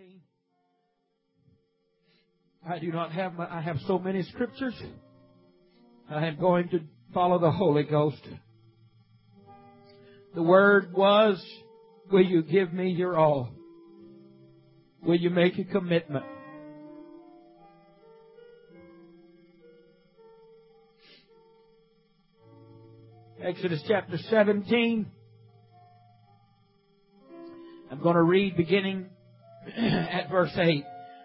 me. I have so many scriptures. I am going to follow the Holy Ghost. The word was, will you give me your all? Will you make a commitment? Exodus chapter 17. I'm going to read beginning at verse 8.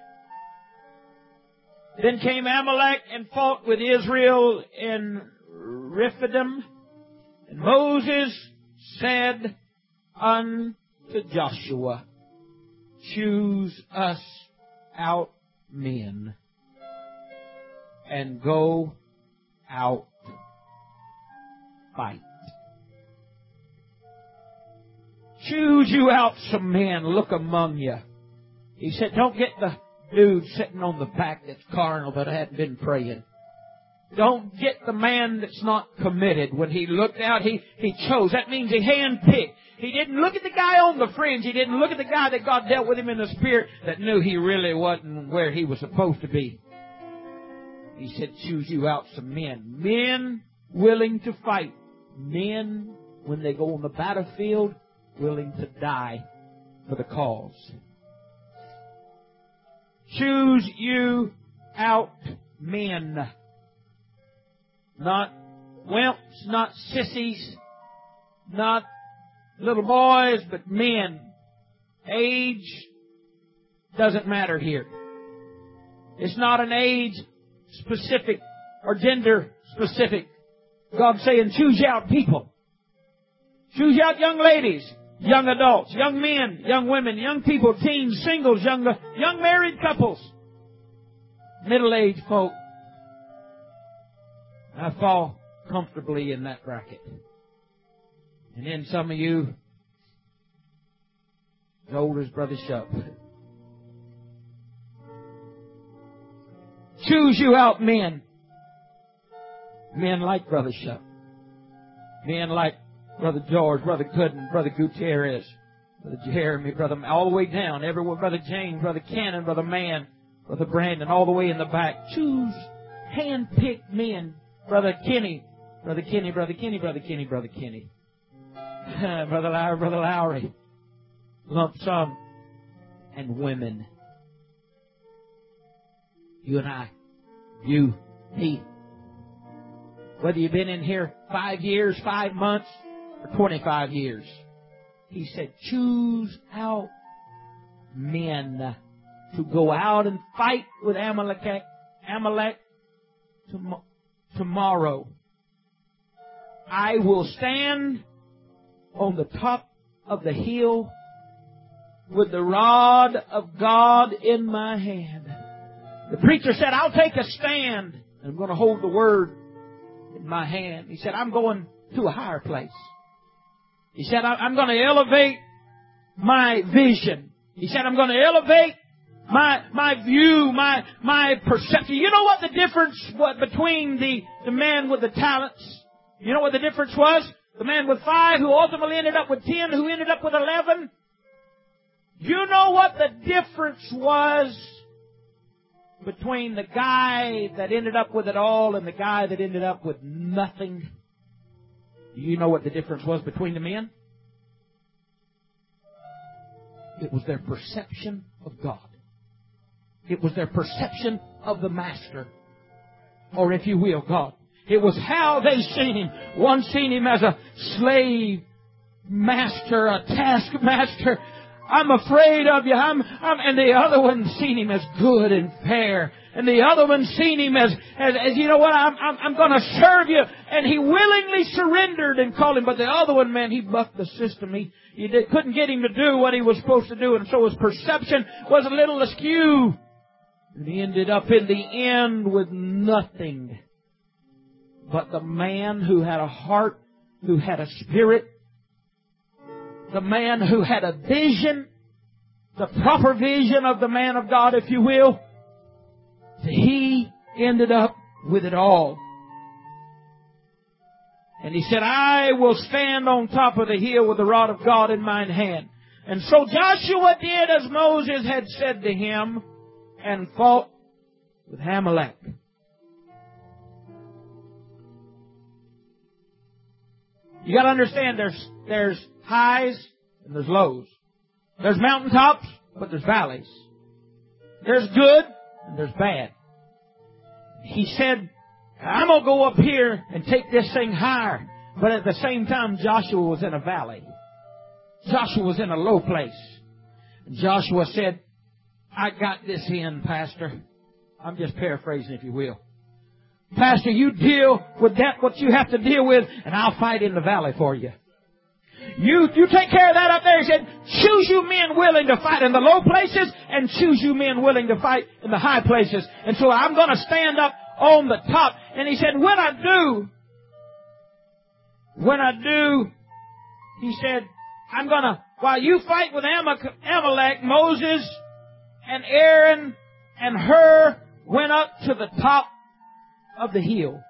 Then came Amalek and fought with Israel in Rephidim. And Moses said unto Joshua, choose us out men and go out fight. Choose you out some men, look among you. He said, don't get the dude sitting on the back that's carnal that hadn't been praying. Don't get the man that's not committed. When he looked out, he chose. That means he handpicked. He didn't look at the guy on the fringe. He didn't look at the guy that God dealt with him in the spirit that knew he really wasn't where he was supposed to be. He said, choose you out some men. Men willing to fight. Men, when they go on the battlefield, willing to die for the cause. Choose you out men. Not wimps, not sissies, not little boys, but men. Age doesn't matter here. It's not an age specific or gender specific. God's saying choose you out people. Choose you out young ladies, young adults, young men, young women, young people, teens, singles, young married couples, middle-aged folk. I fall comfortably in that bracket. And then some of you, as old as Brother Shup. Choose you out men. Men like Brother Shup. Men like Brother George, Brother Gooden, Brother Gutierrez, Brother Jeremy, Brother, all the way down, everyone, Brother James, Brother Cannon, Brother Mann, Brother Brandon, all the way in the back. Choose hand-picked men. Brother Kenny, Brother Kenny, Brother Kenny, Brother Kenny, Brother Kenny. Brother Lowry, lump sum, and women. You and I, you, he. Whether you've been in here 5 years, 5 months, or 25 years. He said, choose out men to go out and fight with Amalek tomorrow. I will stand on the top of the hill with the rod of God in my hand. The preacher said, I'll take a stand. I'm going to hold the word in my hand. He said, I'm going to a higher place. He said, I'm going to elevate my vision. He said, I'm going to elevate my view, my perception. You know what the difference between the man with the talents? You know what the difference was? The man with 5 who ultimately ended up with 10, who ended up with 11. You know what the difference was between the guy that ended up with it all and the guy that ended up with nothing? You know what the difference was between the men? It was their perception of God. It was their perception of the Master. Or if you will, God. It was how they seen Him. One seen Him as a slave master, a taskmaster. I'm afraid of you. And the other one seen Him as good and fair. And the other one seen Him as you know what, I'm going to serve you. And he willingly surrendered and called Him. But the other one, man, he bucked the system. He couldn't get him to do what he was supposed to do. And so his perception was a little askew. And he ended up in the end with nothing. But the man who had a heart, who had a spirit, the man who had a vision, the proper vision of the man of God, if you will, he ended up with it all. And he said, I will stand on top of the hill with the rod of God in mine hand. And so Joshua did as Moses had said to him and fought with Amalek. You got to understand there's highs and there's lows. There's mountaintops, but there's valleys. There's good and there's bad. He said, I'm going to go up here and take this thing higher. But at the same time, Joshua was in a valley. Joshua was in a low place. And Joshua said, I got this in, Pastor. I'm just paraphrasing, if you will. Pastor, you deal with that, what you have to deal with, and I'll fight in the valley for you. You take care of that up there. He said, choose you men willing to fight in the low places and choose you men willing to fight in the high places. And so I'm going to stand up on the top. And he said, when I do, he said, I'm going to, while you fight with Amalek, Moses and Aaron and Hur went up to the top of the hill.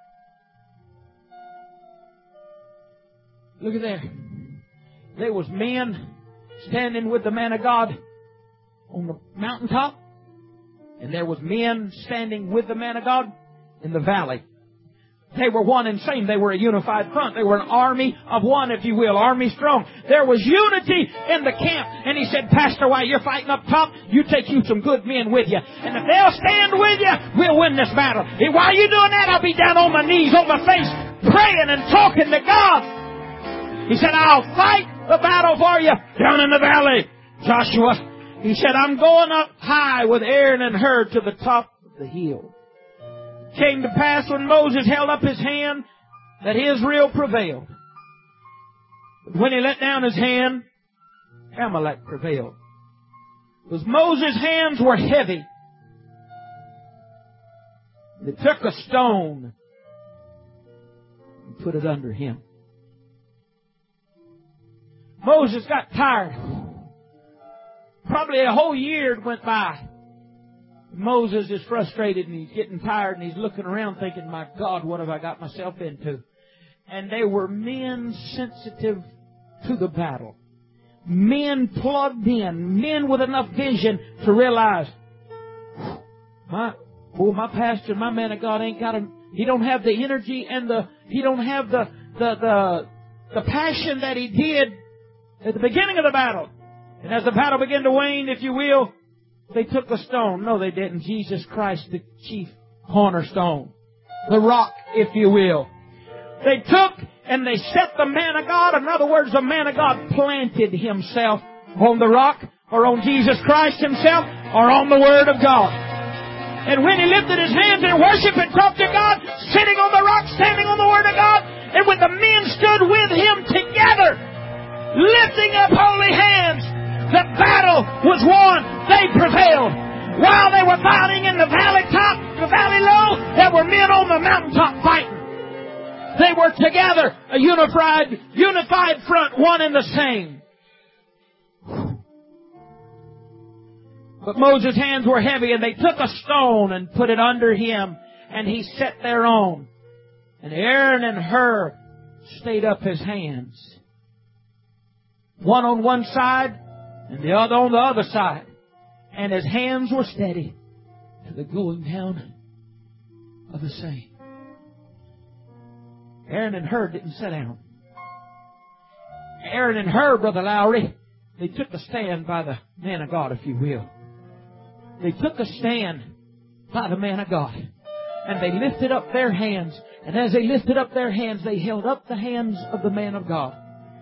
Look at there. There was men standing with the man of God on the mountaintop, and there was men standing with the man of God in the valley. They were one and same. They were a unified front. They were an army of one, if you will, army strong. There was unity in the camp. And he said, Pastor, while you're fighting up top, you take you some good men with you. And if they'll stand with you, we'll win this battle. And while you're doing that, I'll be down on my knees, on my face, praying and talking to God. He said, I'll fight the battle for you down in the valley. Joshua, he said, I'm going up high with Aaron and Hur to the top of the hill. Came to pass when Moses held up his hand that Israel prevailed. But when he let down his hand, Amalek prevailed. Because Moses' hands were heavy. They took a stone and put it under him. Moses got tired. Probably a whole year went by. Moses is frustrated and he's getting tired and he's looking around thinking, my God, what have I got myself into? And they were men sensitive to the battle. Men plugged in. Men with enough vision to realize, my pastor, my man of God he don't have the energy and he don't have the passion that he did at the beginning of the battle. And as the battle began to wane, if you will, they took a stone. No, they didn't. Jesus Christ, the chief cornerstone. The rock, if you will. They took and they set the man of God. In other words, the man of God planted himself on the rock or on Jesus Christ himself or on the Word of God. And when he lifted his hands in worship and talked to God, sitting on the rock, standing on the Word of God, and when the men stood with him together, lifting up holy hands, the battle was won. They prevailed. While they were fighting in the valley top, the valley low, there were men on the mountaintop fighting. They were together, a unified front, one and the same. But Moses' hands were heavy, and they took a stone and put it under him, and he sat thereon. And Aaron and Hur stayed up his hands, one on one side and the other on the other side. And his hands were steady to the going down of the same. Aaron and Hur didn't sit down. Aaron and Hur, Brother Lowry, they took a stand by the man of God, if you will. They took a stand by the man of God. And they lifted up their hands. And as they lifted up their hands, they held up the hands of the man of God.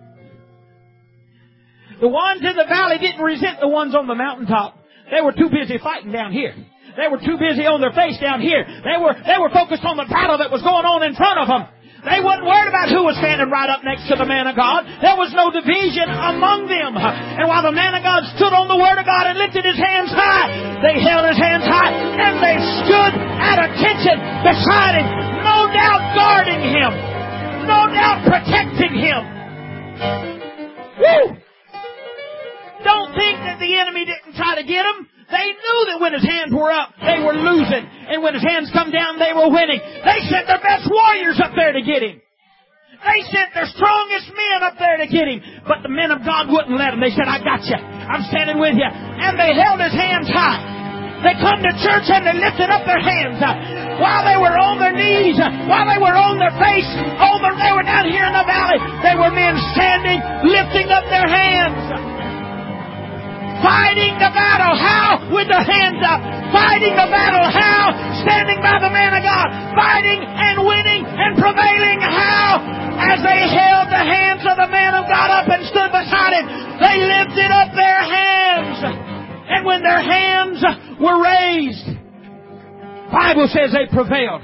The ones in the valley didn't resent the ones on the mountaintop. They were too busy fighting down here. They were too busy on their face down here. They were focused on the battle that was going on in front of them. They wasn't worried about who was standing right up next to the man of God. There was no division among them. And while the man of God stood on the Word of God and lifted his hands high, they held his hands high and they stood at attention beside him. No doubt guarding him. No doubt protecting him. Woo! Don't think that the enemy didn't try to get him. They knew that when his hands were up, they were losing. And when his hands come down, they were winning. They sent their best warriors up there to get him. They sent their strongest men up there to get him. But the men of God wouldn't let them. They said, I got you. I'm standing with you. And they held his hands high. They come to church and they lifted up their hands while they were on their knees, while they were on their face, they were down here in the valley. They were men standing, lifting up their hands, fighting the battle. How? With their hands up. Fighting the battle. How? Standing by the man of God. Fighting and winning and prevailing. How? As they held the hands of the man of God up and stood beside him, they lifted up their hands. And when their hands were raised, the Bible says they prevailed.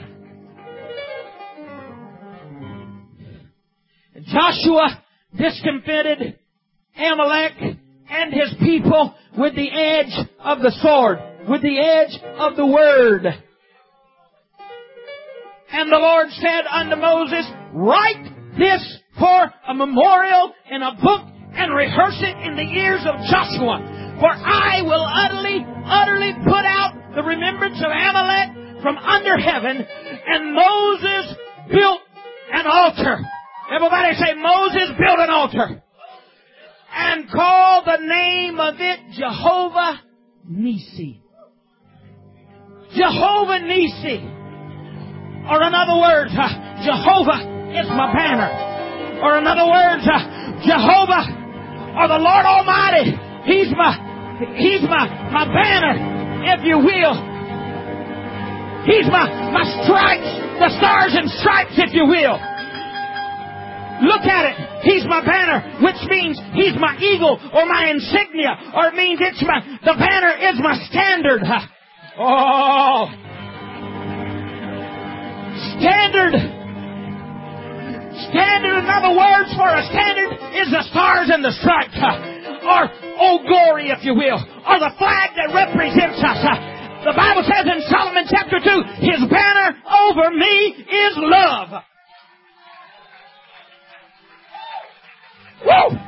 And Joshua discomfited Amalek and his people with the edge of the sword, with the edge of the word. And the Lord said unto Moses, write this for a memorial in a book and rehearse it in the ears of Joshua. For I will utterly put out the remembrance of Amalek from under heaven. And Moses built an altar. Everybody say, Moses built an altar. And called the name of it Jehovah Nissi. Jehovah Nissi. Or in other words, Jehovah is my banner. Or in other words, Jehovah or the Lord Almighty. He's my banner, if you will. He's my stripes, the stars and stripes, if you will. Look at it. He's my banner, which means He's my eagle or my insignia, or it means the banner is my standard. Oh, standard. Standard, in other words, for a standard is the stars and the stripes. Or Old Glory, if you will, or the flag that represents us. The Bible says in Solomon chapter 2, His banner over me is love. Woo!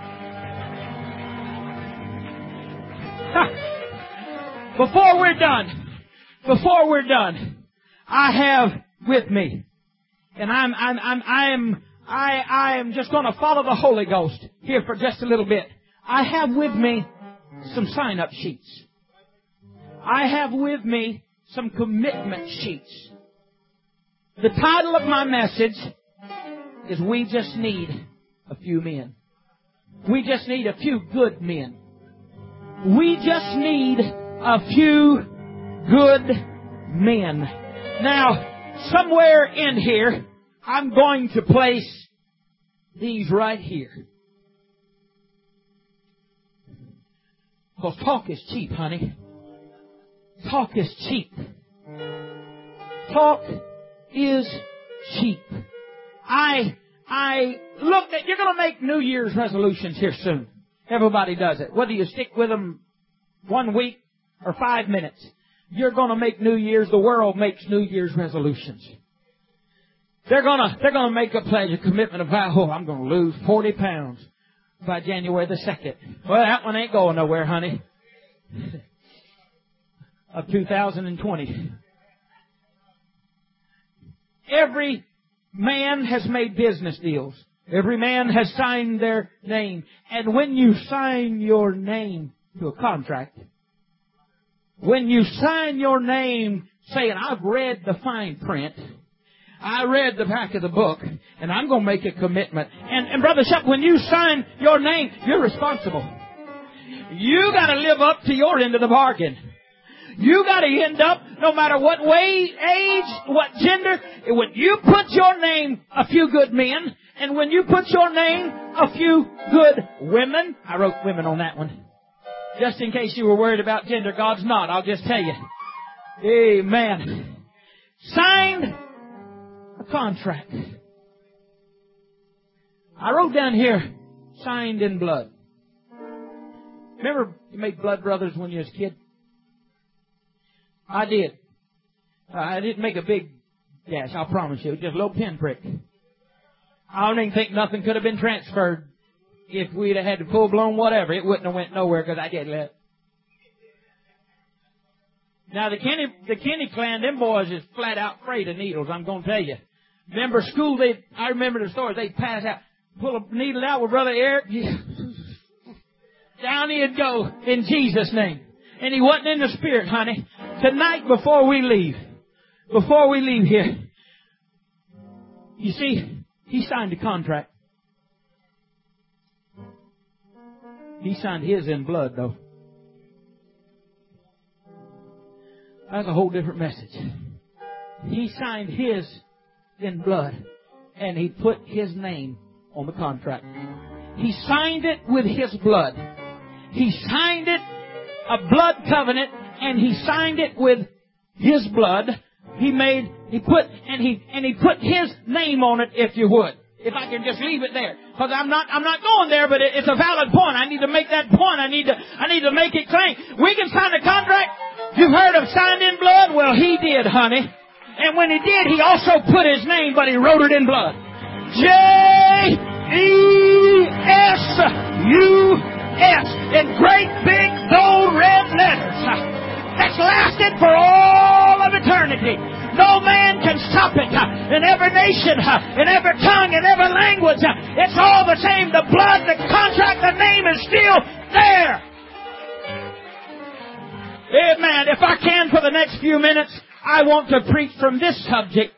Before we're done, I have with me, and I am just going to follow the Holy Ghost here for just a little bit. I have with me some sign-up sheets. I have with me some commitment sheets. The title of my message is We Just Need a Few Men. We just need a few good men. We just need a few good men. Now, somewhere in here, I'm going to place these right here. Because talk is cheap, honey. Talk is cheap. Talk is cheap. I look at, you're going to make New Year's resolutions here soon. Everybody does it. Whether you stick with them 1 week or 5 minutes, you're going to make New Year's. The world makes New Year's resolutions. They're going to make a pledge, a commitment, a vow. Oh, I'm going to lose 40 pounds by January the 2nd. Well, that one ain't going nowhere, honey. Of 2020. Every man has made business deals. Every man has signed their name. And when you sign your name to a contract, when you sign your name saying, I've read the fine print, I read the back of the book, and I'm going to make a commitment. And Brother Shuck, when you sign your name, you're responsible. You got to live up to your end of the bargain. You got to end up, no matter what way, age, what gender, when you put your name, a few good men, and when you put your name, a few good women. I wrote women on that one. Just in case you were worried about gender, God's not. I'll just tell you. Amen. Signed a contract. I wrote down here, signed in blood. Remember you made blood brothers when you was a kid? I did. I didn't make a big dash, I'll promise you. Just a little pinprick. I don't even think nothing could have been transferred if we'd have had full-blown whatever. It wouldn't have went nowhere because I did that. Now, the Kenny clan, them boys is flat out afraid of needles, I'm going to tell you. Remember school, I remember the story. They'd pass out, pull a needle out with Brother Eric. Down he'd go in Jesus' name. And he wasn't in the Spirit, honey. Tonight, before we leave here, you see, he signed a contract. He signed his in blood, though. That's a whole different message. He signed his in blood, and he put his name on the contract. He signed it with his blood. He signed it, a blood covenant, and he signed it with his blood. He put his name on it, if you would. If I can just leave it there. Because I'm not going there, but it's a valid point. I need to make that point. I need to make it clean. We can sign a contract. You've heard of signed in blood? Well, he did, honey. And when he did, he also put his name, but he wrote it in blood. J-E-S-U-S in great big bold red letters. That's lasted for all of eternity. No man can stop it. In every nation, in every tongue, in every language, it's all the same. The blood, the contract, the name is still there. Amen. If I can, for the next few minutes, I want to preach from this subject.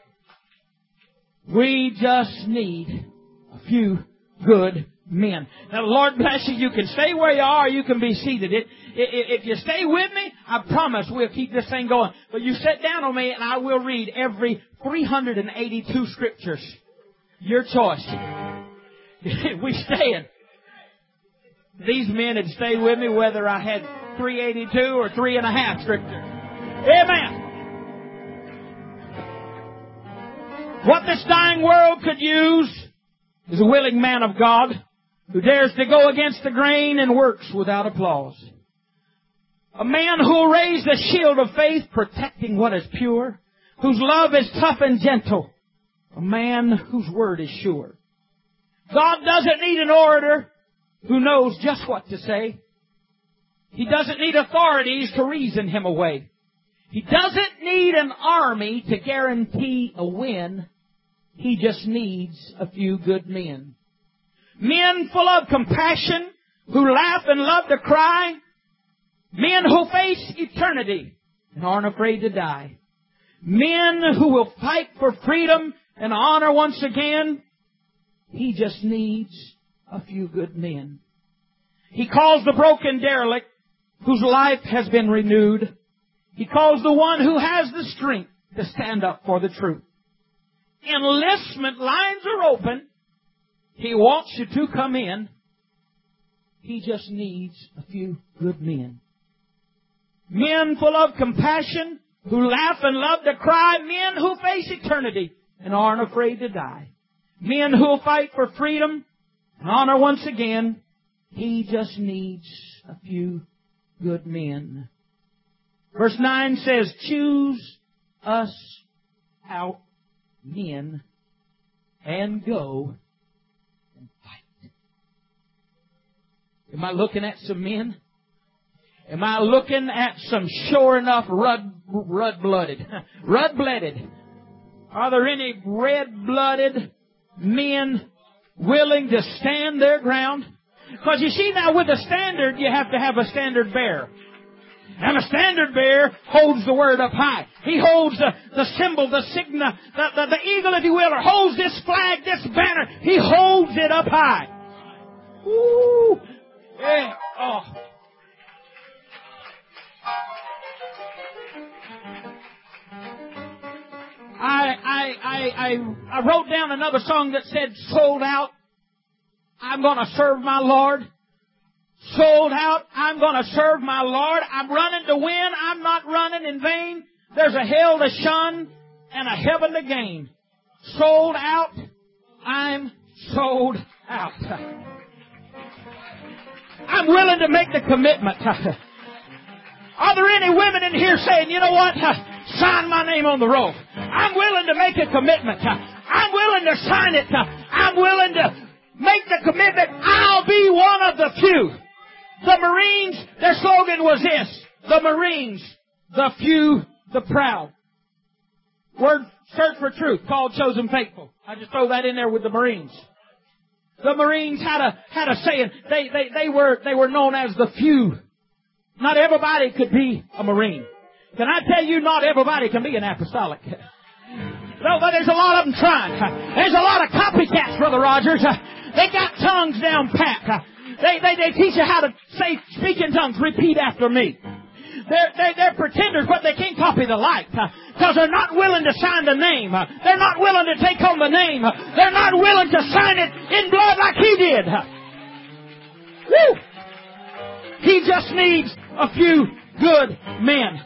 We just need a few good men. Now, the Lord bless you. You can stay where you are. You can be seated. If you stay with me, I promise we'll keep this thing going. But you sit down on me and I will read every 382 scriptures. Your choice. We staying. These men had stayed with me whether I had 382 or 3.5 scriptures. Amen. What this dying world could use is a willing man of God who dares to go against the grain and works without applause. A man who will raise the shield of faith, protecting what is pure, whose love is tough and gentle. A man whose word is sure. God doesn't need an orator who knows just what to say. He doesn't need authorities to reason him away. He doesn't need an army to guarantee a win. He just needs a few good men. Men full of compassion, who laugh and love to cry. Men who face eternity and aren't afraid to die. Men who will fight for freedom and honor once again. He just needs a few good men. He calls the broken derelict whose life has been renewed. He calls the one who has the strength to stand up for the truth. Enlistment lines are open. He wants you to come in. He just needs a few good men. Men full of compassion, who laugh and love to cry. Men who face eternity and aren't afraid to die. Men who will fight for freedom and honor once again. He just needs a few good men. Verse 9 says, choose us out men and go and fight. Am I looking at some men? Am I looking at some sure enough red-blooded? Are there any red-blooded men willing to stand their ground? Because you see now with a standard, you have to have a standard bearer. And a standard bearer holds the word up high. He holds the symbol, the signa, the eagle, if you will, or holds this flag, this banner. He holds it up high. Ooh. Yeah. Oh. I wrote down another song that said, sold out, I'm going to serve my Lord. Sold out, I'm going to serve my Lord. I'm running to win. I'm not running in vain. There's a hell to shun and a heaven to gain. Sold out, I'm sold out. I'm willing to make the commitment. Are there any women in here saying, you know what? Sign my name on the roll. I'm willing to make a commitment. I'm willing to sign it. I'm willing to make the commitment. I'll be one of the few. The Marines, their slogan was this. The Marines, the few, the proud. Word search for truth, called, chosen, faithful. I just throw that in there with the Marines. The Marines had a saying. They were known as the few. Not everybody could be a Marine. Can I tell you, not everybody can be an apostolic? No, but there's a lot of them trying. There's a lot of copycats, Brother Rogers. They got tongues down pat. They teach you how to speak in tongues. Repeat after me. They're pretenders, but they can't copy the light. Because they're not willing to sign the name. They're not willing to take on the name. They're not willing to sign it in blood like he did. Woo! He just needs a few good men.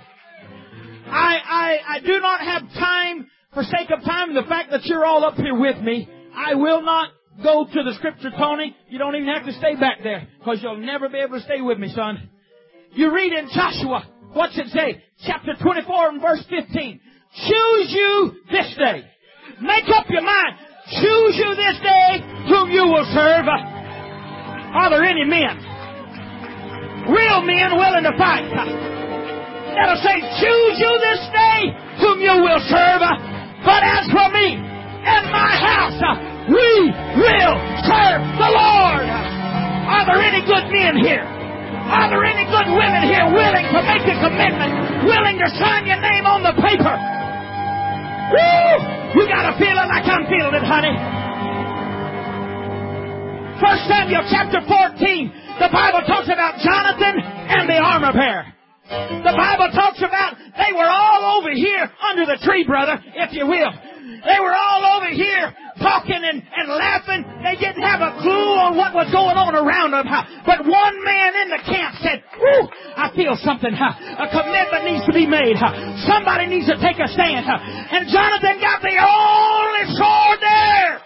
I do not have time, for sake of time, and the fact that you're all up here with me, I will not go to the scripture, Tony. You don't even have to stay back there, because you'll never be able to stay with me, son. You read in Joshua, what's it say? Chapter 24 and verse 15. Choose you this day. Make up your mind. Choose you this day whom you will serve. Are there any men? Real men willing to fight. That'll say, choose you this day whom you will serve. But as for me and my house, we will serve the Lord. Are there any good men here? Are there any good women here willing to make a commitment? Willing to sign your name on the paper? Woo! You gotta feel it like I'm feeling it, honey. 1 Samuel chapter 14, the Bible talks about Jonathan and the armor bearer. The Bible talks about they were all over here under the tree, brother, if you will. They were all over here talking and laughing. They didn't have a clue on what was going on around them. But one man in the camp said, "Whew, I feel something. A commitment needs to be made. Somebody needs to take a stand." And Jonathan got the only sword there.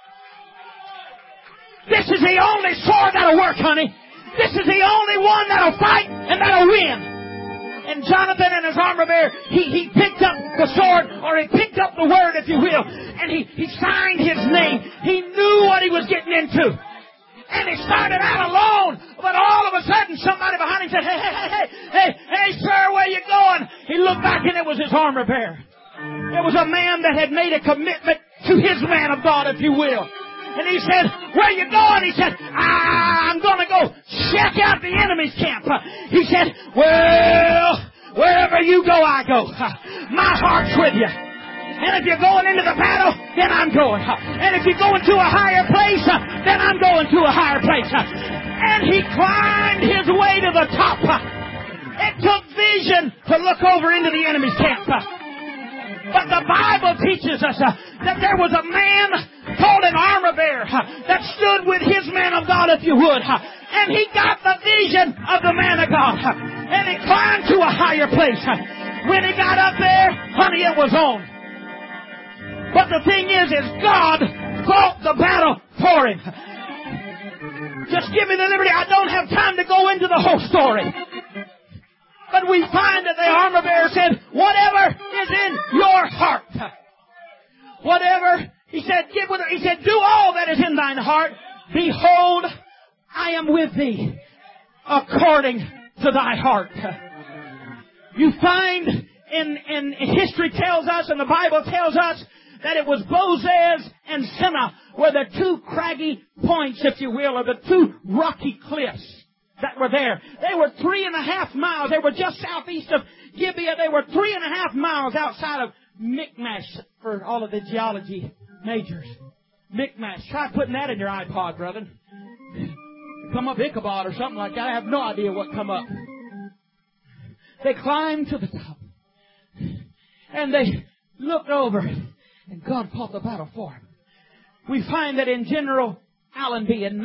This is the only sword that'll work, honey. This is the only one that'll fight and that'll win. And Jonathan and his armor bearer, he picked up the sword, or he picked up the word, if you will, and he signed his name. He knew what he was getting into. And he started out alone, but all of a sudden somebody behind him said, hey, sir, where you going? He looked back and it was his armor bearer. It was a man that had made a commitment to his man of God, if you will. And he said, "Where you going?" He said, "I'm going to go check out the enemy's camp." He said, "Well, wherever you go, I go. My heart's with you. And if you're going into the battle, then I'm going. And if you're going to a higher place, then I'm going to a higher place." And he climbed his way to the top. It took vision to look over into the enemy's camp. But the Bible teaches us that there was a man called an armor bearer that stood with his man of God, if you would. And he got the vision of the man of God. And he climbed to a higher place. When he got up there, honey, it was on. But the thing is God fought the battle for him. Just give me the liberty. I don't have time to go into the whole story. But we find that the armor bearer said, "Whatever is in your heart." Whatever. He said, "Do all that is in thine heart. Behold, I am with thee according to thy heart." You find in history tells us, and the Bible tells us, that it was Bozez and Senna were the two craggy points, if you will, or the two rocky cliffs that were there. They were 3.5 miles. They were just southeast of Gibeah. They were 3.5 miles outside of Michmash, for all of the geology majors. Michmash. Try putting that in your iPod, brother. Come up Ichabod or something like that. I have no idea what come up. They climbed to the top. And they looked over. And God fought the battle for them. We find that in General Allenby in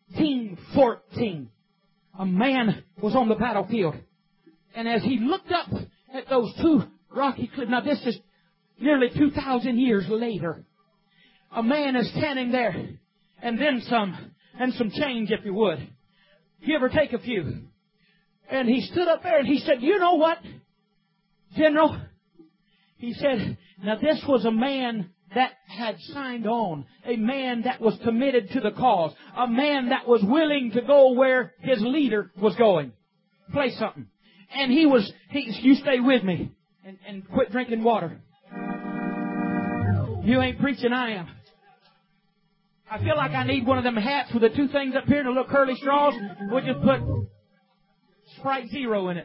1914, a man was on the battlefield. And as he looked up at those two rocky cliffs, now this is nearly 2,000 years later, a man is standing there, and then some change, if you would. Give or take a few. And he stood up there and he said, "You know what, General?" He said, "Now this was a man that had signed on, a man that was committed to the cause, a man that was willing to go where his leader was going. Play something." And you stay with me and quit drinking water. You ain't preaching, I am. I feel like I need one of them hats with the two things up here and the little curly straws. We'll just put Sprite Zero in it.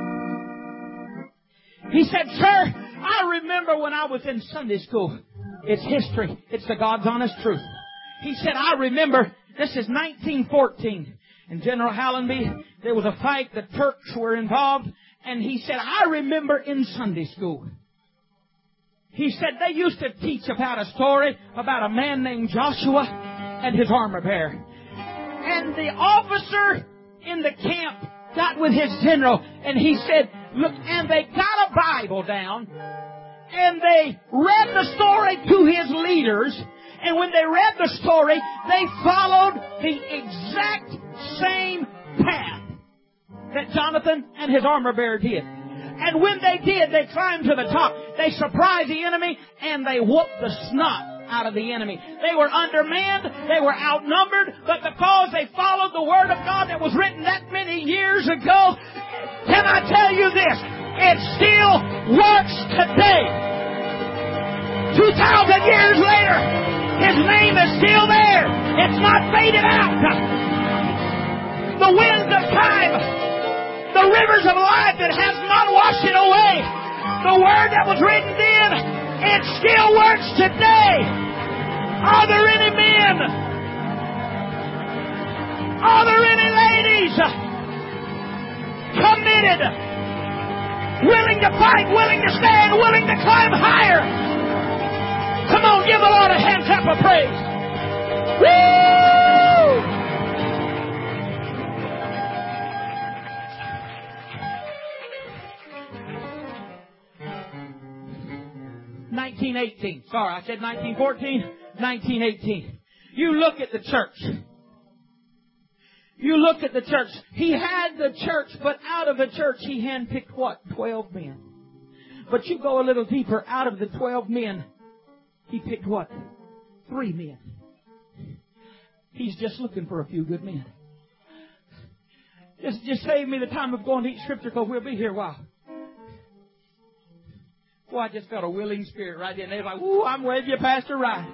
He said, sir, I remember when I was in Sunday school. It's history. It's the God's honest truth. He said, I remember, this is 1914. In General Hallenby, there was a fight. The Turks were involved. And he said, I remember in Sunday school. He said they used to teach about a story about a man named Joshua and his armor bearer. And the officer in the camp got with his general and he said, look, and they got a Bible down and they read the story to his leaders. And when they read the story, they followed the exact same path that Jonathan and his armor bearer did. And when they did, they climbed to the top. They surprised the enemy, and they whooped the snot out of the enemy. They were undermanned. They were outnumbered. But because they followed the Word of God that was written that many years ago, can I tell you this? It still works today. 2,000 years later, His name is still there. It's not faded out. The winds of time, the rivers of life, that has not washed it away. The Word that was written then, it still works today. Are there any men? Are there any ladies committed, willing to fight, willing to stand, willing to climb higher? Come on, give the Lord a hand clap of praise. Woo! 1918. Sorry, I said 1914. 1918. You look at the church. You look at the church. He had the church, but out of the church he handpicked what? 12 men. But you go a little deeper. Out of the 12 men, he picked what? 3 men. He's just looking for a few good men. Just save me the time of going to each scripture, because we'll be here a while. Boy, I just felt a willing spirit right there. And they're like, ooh, I'm with you, Pastor Ryan.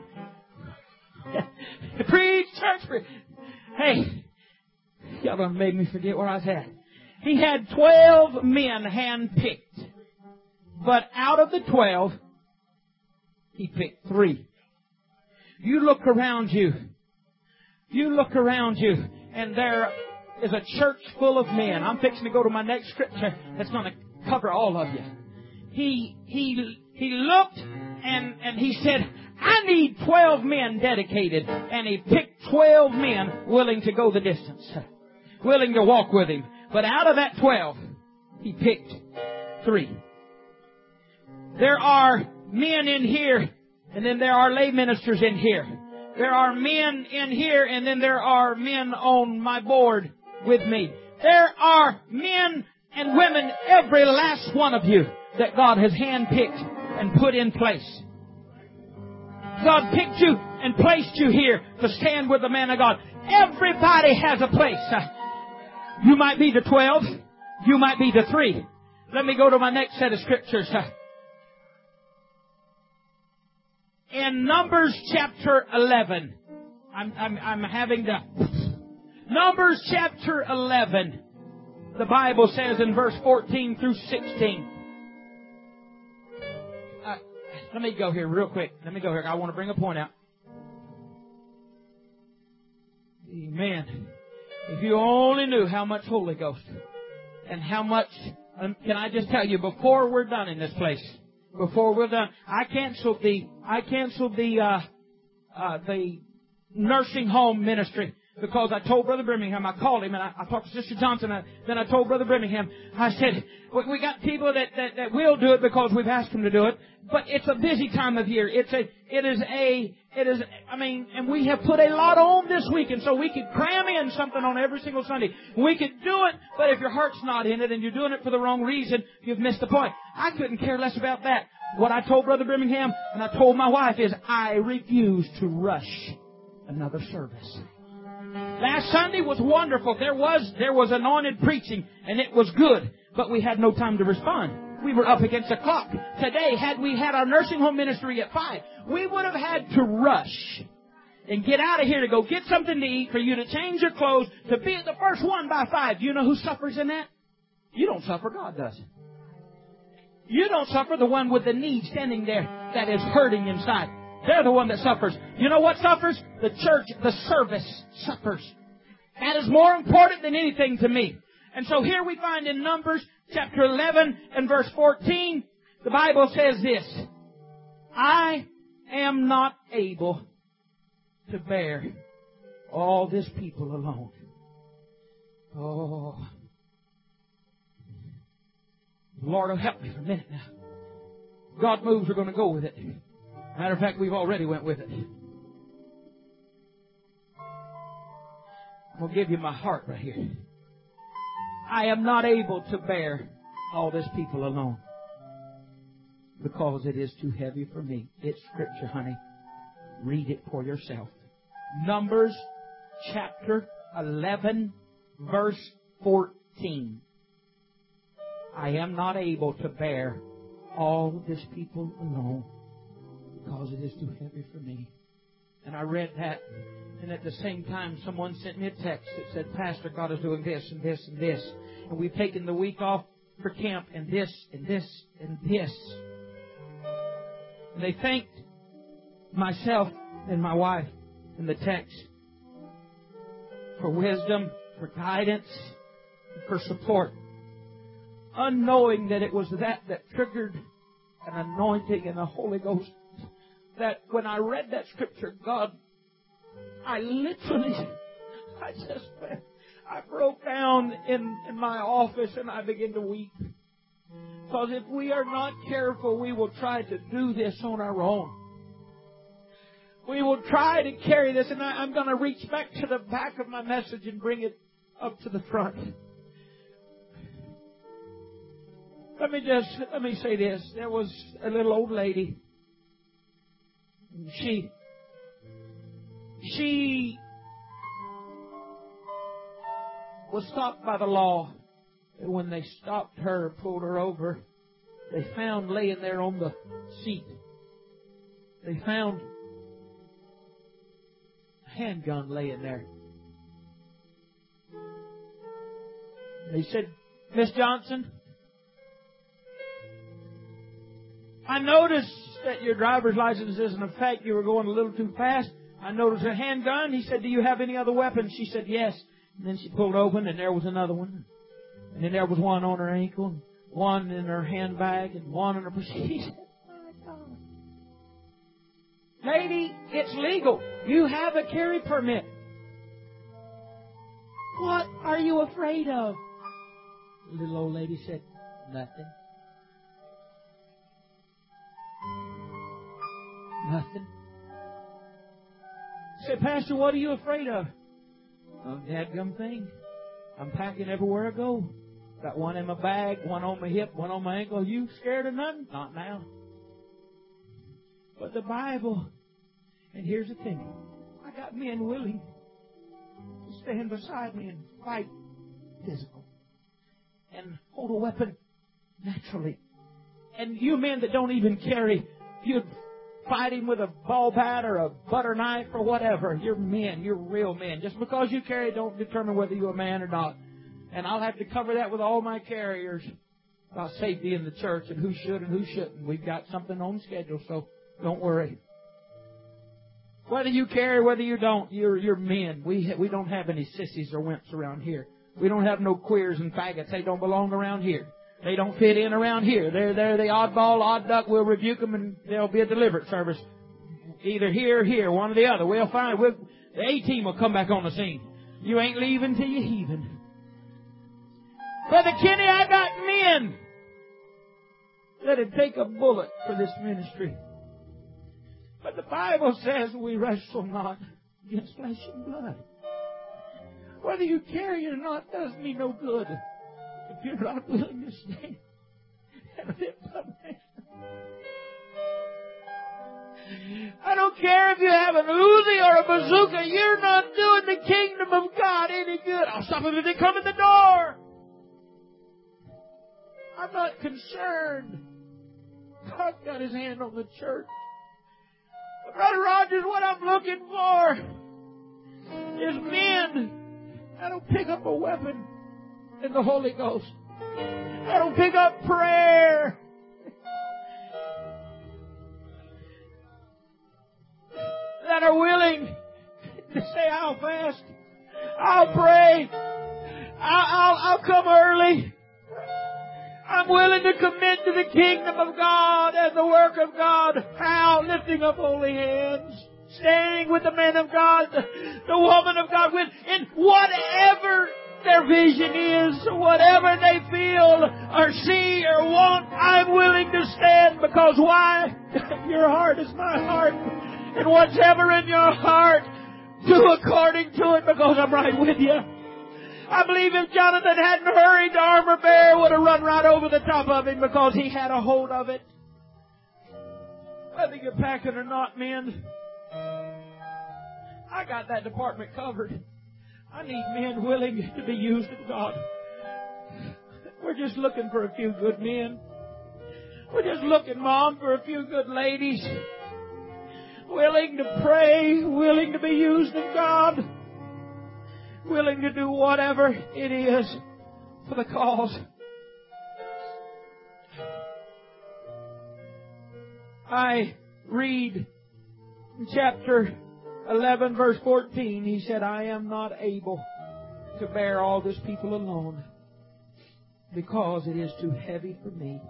Preach, church, preach. Hey, y'all done made me forget where I was at. He had 12 men handpicked. But out of the 12, he picked 3. You look around you. You look around you, and there is a church full of men. I'm fixing to go to my next scripture that's going to cover all of you. He looked and he said, I need 12 men dedicated. And he picked 12 men willing to go the distance, willing to walk with him. But out of that 12, he picked 3. There are men in here, and then there are lay ministers in here. There are men in here, and then there are men on my board with me. There are men and women, every last one of you, that God has handpicked and put in place. God picked you and placed you here to stand with the man of God. Everybody has a place. You might be the 12. You might be the 3. Let me go to my next set of scriptures. In Numbers chapter 11, I'm having the Numbers chapter 11. The Bible says in verse 14 through 16. Let me go here real quick. I want to bring a point out. Amen. If you only knew how much Holy Ghost and how much, can I just tell you, before we're done in this place, before we're done, I canceled the nursing home ministry, because I told Brother Birmingham, I called him and I talked to Sister Johnson, then I told Brother Birmingham, I said, we got people that will do it because we've asked them to do it, but it's a busy time of year. And we have put a lot on this week, and so we could cram in something on every single Sunday. We could do it, but if your heart's not in it and you're doing it for the wrong reason, you've missed the point. I couldn't care less about that. What I told Brother Birmingham and I told my wife is, I refuse to rush another service. Last Sunday was wonderful. There was anointed preaching, and it was good, but we had no time to respond. We were up against the clock. Today, had we had our nursing home ministry at 5, we would have had to rush and get out of here to go get something to eat, for you to change your clothes, to be at the first one by 5. Do you know who suffers in that? You don't suffer. God does. You don't suffer. The one with the need standing there that is hurting inside. They're the one that suffers. You know what suffers? The church, the service suffers. That is more important than anything to me. And so here we find in Numbers chapter 11 and verse 14, the Bible says this: I am not able to bear all this people alone. Oh, Lord will help me for a minute now. God moves, we're going to go with it. Matter of fact, we've already went with it. I'm going to give you my heart right here. I am not able to bear all this people alone, because it is too heavy for me. It's Scripture, honey. Read it for yourself. Numbers chapter 11, verse 14. I am not able to bear all this people alone, because it is too heavy for me. And I read that, and at the same time someone sent me a text that said, Pastor, God is doing this and this and this. And we've taken the week off for camp, and this and this and this. And they thanked myself and my wife in the text for wisdom, for guidance, for support, unknowing that it was that triggered an anointing and a Holy Ghost. That when I read that Scripture, God, I broke down in my office and I began to weep. Because if we are not careful, we will try to do this on our own. We will try to carry this, and I'm going to reach back to the back of my message and bring it up to the front. Let me say this. There was a little old lady. She was stopped by the law. And when they stopped her, pulled her over, they found laying there on the seat, they found a handgun laying there. They said, Miss Johnson, I noticed that your driver's license is in effect. You were going a little too fast. I noticed a handgun. He said, do you have any other weapons? She said, yes. And then she pulled open, and there was another one. And then there was one on her ankle, and one in her handbag, and one in her purse. She said, my God. Lady, it's legal. You have a carry permit. What are you afraid of? The little old lady said, nothing. Nothing. I said, Pastor, what are you afraid of? Oh, dadgum thing. I'm packing everywhere I go. Got one in my bag, one on my hip, one on my ankle. You scared of nothing? Not now. But the Bible, and here's the thing, I got men willing to stand beside me and fight physical and hold a weapon naturally. And you men that don't even carry, you'd fight him with a ball bat or a butter knife or whatever. You're men. You're real men. Just because you carry it don't determine whether you're a man or not. And I'll have to cover that with all my carriers about safety in the church and who should and who shouldn't. We've got something on schedule, so don't worry. Whether you carry, whether you don't, you're men. We don't have any sissies or wimps around here. We don't have no queers and faggots. They don't belong around here. They don't fit in around here. They're the oddball, odd duck. We'll rebuke them, and there'll be a deliverance service. Either here or here, one or the other. We'll find the A-team will come back on the scene. You ain't leaving till you're heaving. Brother Kenny, I got men that'd take a bullet for this ministry. But the Bible says we wrestle not against flesh and blood. Whether you carry it or not does me no good if you're not willing to stand and lift up hands. I don't care if you have an Uzi or a bazooka. You're not doing the kingdom of God any good. I'll stop them if they come in the door. I'm not concerned. God's got His hand on the church. But Brother Rogers, what I'm looking for is men that'll pick up a weapon in the Holy Ghost. That'll pick up prayer. That are willing to say, I'll fast. I'll pray. I'll come early. I'm willing to commit to the kingdom of God and the work of God. How? Lifting up holy hands. Standing with the man of God, the woman of God, in whatever their vision is, whatever they feel or see or want, I'm willing to stand because why? Your heart is my heart. And whatever in your heart, do according to it because I'm right with you. I believe if Jonathan hadn't hurried, the armor bearer would have run right over the top of him because he had a hold of it. Whether you're packing or not, men, I got that department covered. I need men willing to be used of God. We're just looking for a few good men. We're just looking, Mom, for a few good ladies. Willing to pray, willing to be used of God. Willing to do whatever it is for the cause. I read in chapter 11, verse 14, he said, I am not able to bear all this people alone because it is too heavy for me.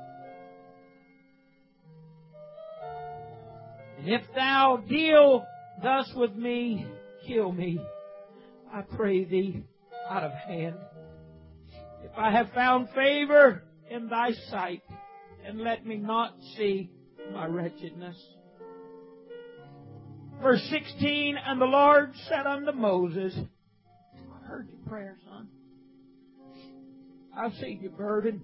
And if thou deal thus with me, kill me, I pray thee, out of hand. If I have found favor in thy sight, and let me not see my wretchedness. Verse 16, and the Lord said unto Moses, I heard your prayer, son. I've seen your burden.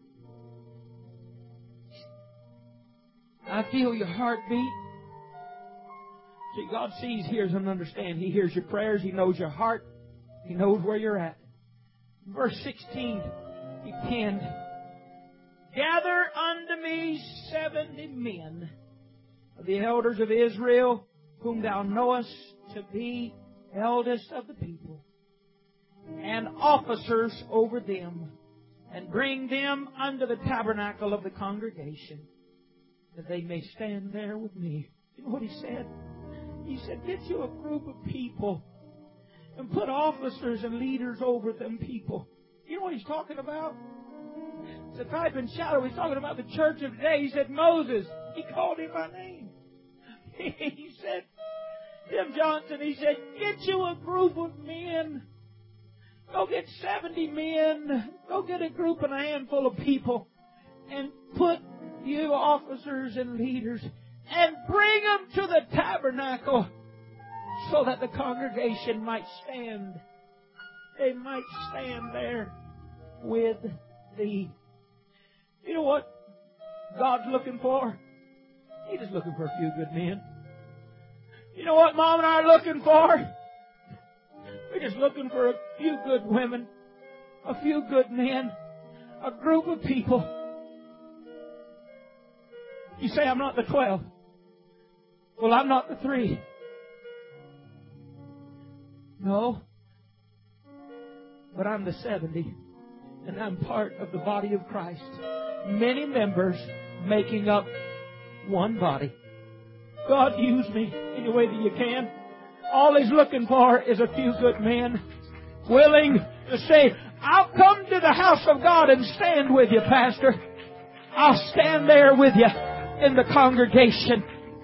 I feel your heartbeat. See, God sees, hears, and understands. He hears your prayers. He knows your heart. He knows where you're at. Verse 16, he penned, gather unto me 70 men of the elders of Israel, whom thou knowest to be eldest of the people, and officers over them, and bring them unto the tabernacle of the congregation, that they may stand there with me. You know what he said? He said, get you a group of people and put officers and leaders over them people. You know what he's talking about? It's a type and shadow. He's talking about the church of today. He said, Moses, he called him by name. He said, Tim Johnson, he said, get you a group of men. Go get 70 men. Go get a group and a handful of people. And put you officers and leaders and bring them to the tabernacle so that the congregation might stand. They might stand there with thee. You know what God's looking for? He's just looking for a few good men. You know what Mom and I are looking for? We're just looking for a few good women, a few good men, a group of people. You say, I'm not the 12. Well, I'm not the 3. No. But I'm the 70. And I'm part of the body of Christ. Many members making up one body. God, use me any way that you can. All He's looking for is a few good men willing to say, I'll come to the house of God and stand with you, Pastor. I'll stand there with you in the congregation.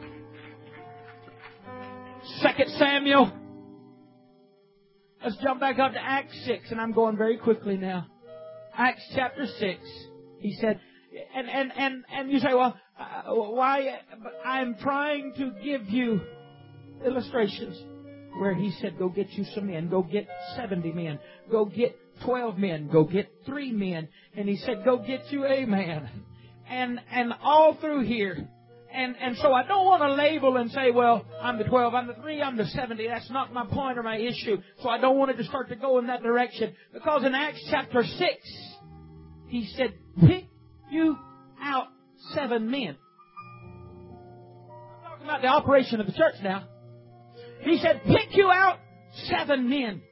2 Samuel. Let's jump back up to Acts 6, and I'm going very quickly now. Acts chapter 6. He said, and you say, well, why? I'm trying to give you illustrations where he said, go get you some men. Go get 70 men. Go get 12 men. Go get 3 men. And he said, go get you a man. And all through here. And so I don't want to label and say, well, I'm the 12, I'm the 3, I'm the 70. That's not my point or my issue. So I don't want it to start to go in that direction. Because in Acts chapter 6, he said, pick you out 7 men. I'm talking about the operation of the church now. He said, pick you out 7 men.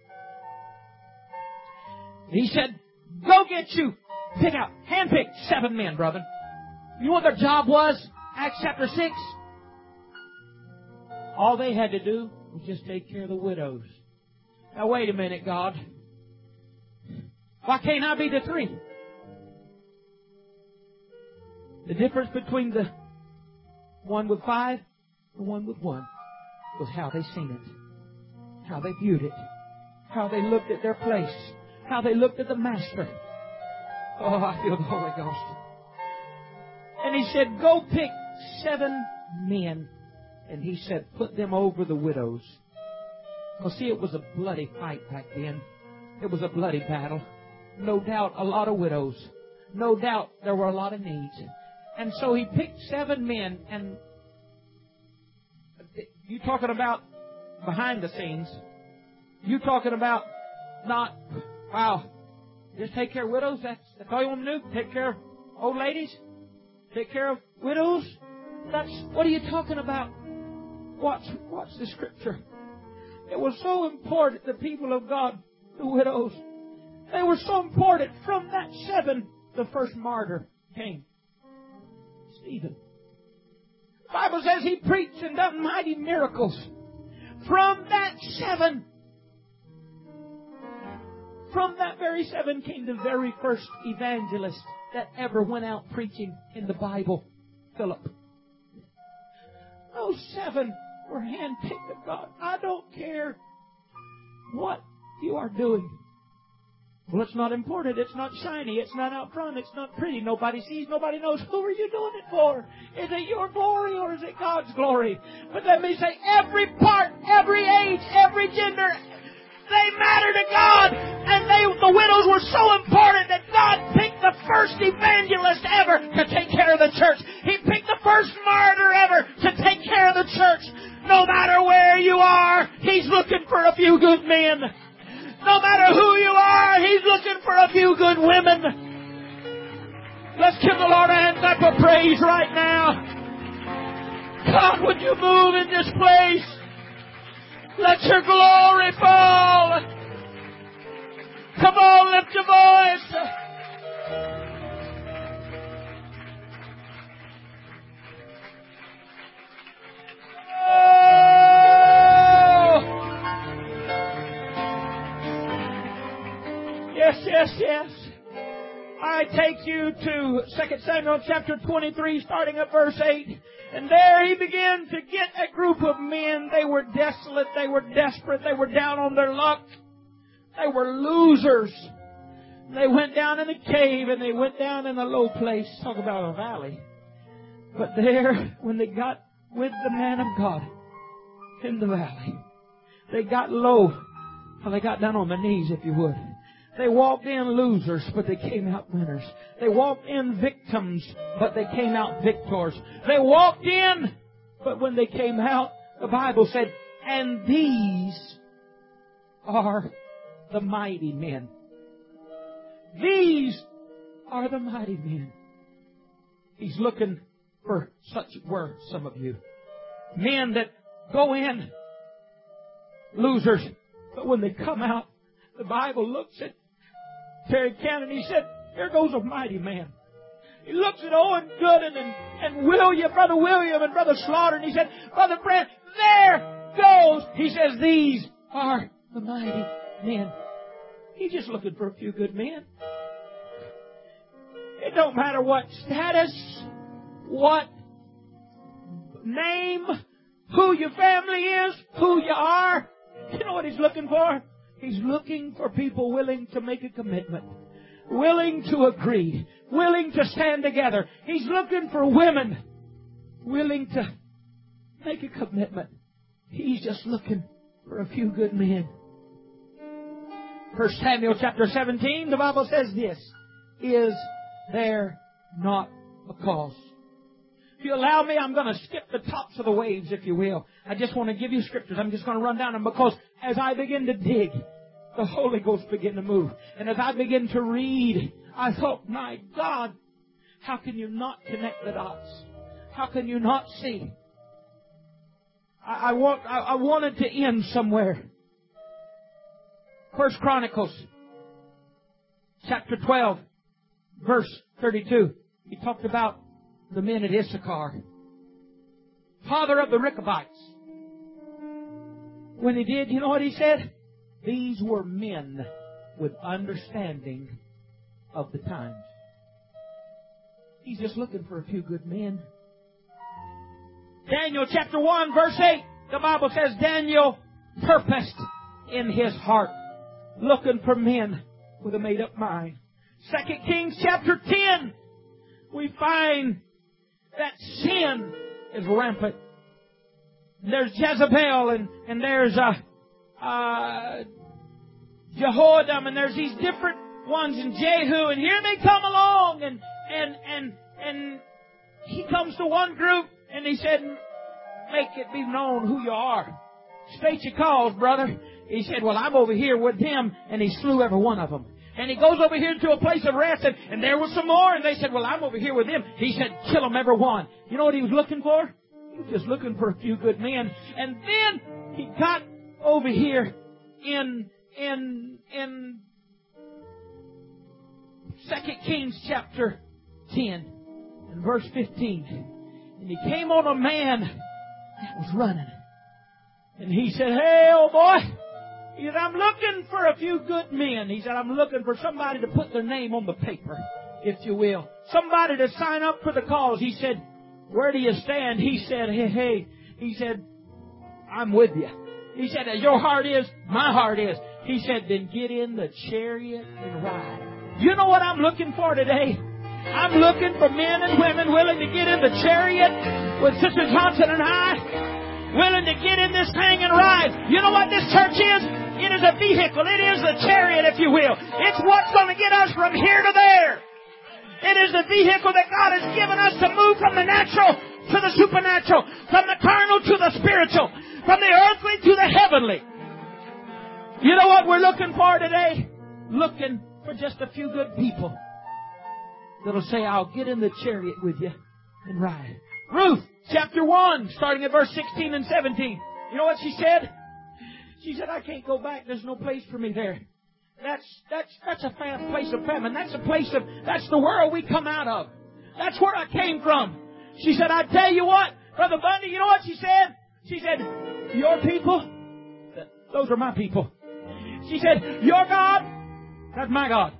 He said, go get you, handpick 7 men, brother. You know what their job was? Acts chapter 6. All they had to do was just take care of the widows. Now wait a minute, God. Why can't I be the 3? The difference between the one with 5 and the one with 1 was how they seen it, how they viewed it, how they looked at their place, how they looked at the Master. Oh, I feel the Holy Ghost. And he said, go pick 7 men. And he said, put them over the widows. Well, see, it was a bloody fight back then. It was a bloody battle. No doubt a lot of widows. No doubt there were a lot of needs. And so he picked 7 men. And you talking about behind the scenes. You talking about not, wow, just take care of widows? That's all you want to do? Take care of old ladies? Take care of widows? What are you talking about? Watch the scripture. It was so important, the people of God, the widows. They were so important. From that 7, the first martyr came. Stephen. The Bible says he preached and done mighty miracles. From that 7, from that very 7 came the very first evangelist that ever went out preaching in the Bible, Philip. Those 7 were handpicked of God. I don't care what you are doing. Well, it's not important. It's not shiny. It's not out front. It's not pretty. Nobody sees. Nobody knows. Who are you doing it for? Is it your glory or is it God's glory? But let me say, every part, every age, every gender, they matter to God. And the widows were so important that God picked the first evangelist ever to take care of the church. He picked the first martyr ever to take care of the church. No matter where you are, He's looking for a few good men. No matter who you are, He's looking for a few good women. Let's give the Lord a hand clap of praise right now. God, would you move in this place? Let your glory fall. Come on, lift your voice. Yes. I take you to 2 Samuel chapter 23, starting at verse 8. And there he began to get a group of men. They were desolate. They were desperate. They were down on their luck. They were losers. They went down in a cave and they went down in a low place. Talk about a valley. But there, when they got with the man of God in the valley, they got low. Well, they got down on their knees, if you would. They walked in losers, but they came out winners. They walked in victims, but they came out victors. They walked in, but when they came out, the Bible said, and these are the mighty men. These are the mighty men. He's looking for such were some of you. Men that go in losers, but when they come out, the Bible looks at Terry Cannon, he said, here goes a mighty man. He looks at Owen Gooden and William, Brother William and Brother Slaughter, and he said, Brother Brent, there goes. He says, these are the mighty men. He's just looking for a few good men. It don't matter what status, what name, who your family is, who you are. You know what He's looking for? He's looking for people willing to make a commitment, willing to agree, willing to stand together. He's looking for women willing to make a commitment. He's just looking for a few good men. 1 Samuel chapter 17, the Bible says this, is there not a cause? If you allow me, I'm going to skip the tops of the waves, if you will. I just want to give you scriptures. I'm just going to run down them because as I begin to dig, the Holy Ghost began to move. And as I begin to read, I thought, my God, How can you not connect the dots? How can you not see? I wanted to end somewhere. 1 Chronicles, chapter 12, verse 32. He talked about the men at Issachar, father of the Rechabites. When he did, you know what he said? These were men with understanding of the times. He's just looking for a few good men. Daniel chapter 1 verse 8, the Bible says Daniel purposed in his heart, looking for men with a made up mind. 2 Kings chapter 10, we find that sin is rampant. There's Jezebel and there's Jehoiakim, and there's these different ones, and Jehu, and here they come along, and he comes to one group, and he said, make it be known who you are. State your cause, brother. He said, well, I'm over here with them, and he slew every one of them. And he goes over here to a place of rest, and there was some more, and they said, well, I'm over here with them. He said, kill them every one. You know what he was looking for? He was just looking for a few good men. And then he got over here in 2 Kings chapter 10 and verse 15. And he came on a man that was running. And he said, hey, old boy. He said, I'm looking for a few good men. He said, I'm looking for somebody to put their name on the paper, if you will. Somebody to sign up for the cause. He said, where do you stand? He said, hey. He said, I'm with you. He said, as your heart is, my heart is. He said, then get in the chariot and ride. You know what I'm looking for today? I'm looking for men and women willing to get in the chariot with Sister Johnson and I, willing to get in this thing and ride. You know what this church is? It is a vehicle. It is a chariot, if you will. It's what's going to get us from here to there. It is the vehicle that God has given us to move from the natural to the supernatural, from the carnal to the spiritual, from the earthly to the heavenly. You know what we're looking for today? Looking for just a few good people that'll say, I'll get in the chariot with you and ride. Ruth, chapter 1, starting at verse 16 and 17. You know what she said? She said, I can't go back. There's no place for me there. That's a place of famine. That's the world we come out of. That's where I came from. She said, I tell you what, Brother Bundy, you know what she said? She said, your people, those are my people. She said, your God, that's my God.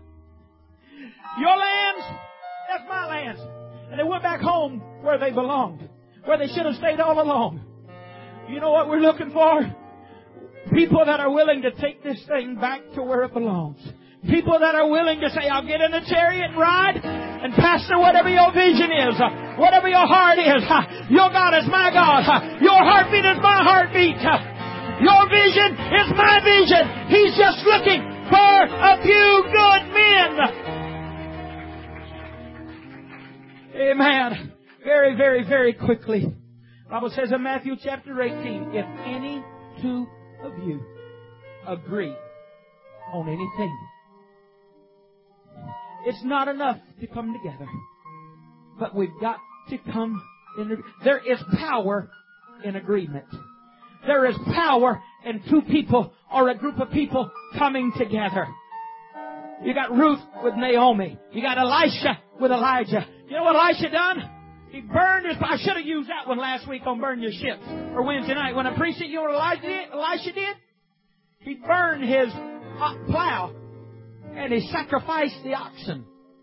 Your lands, that's my lands. And they went back home where they belonged, where they should have stayed all along. You know what we're looking for? People that are willing to take this thing back to where it belongs. People that are willing to say, I'll get in the chariot and ride. And Pastor, whatever your vision is, whatever your heart is, your God is my God. Your heartbeat is my heartbeat. Your vision is my vision. He's just looking for a few good men. Amen. Very, very, very quickly. The Bible says in Matthew chapter 18, if any two of you agree on anything, it's not enough to come together, but we've got to come in. There is power in agreement. There is power in two people or a group of people coming together. You got Ruth with Naomi. You got Elisha with Elijah. You know what Elisha done? He burned his... I should have used that one last week on Burn Your Ships or Wednesday night. When I preached it, you know what Elisha did? He burned his plow and he sacrificed the oxen.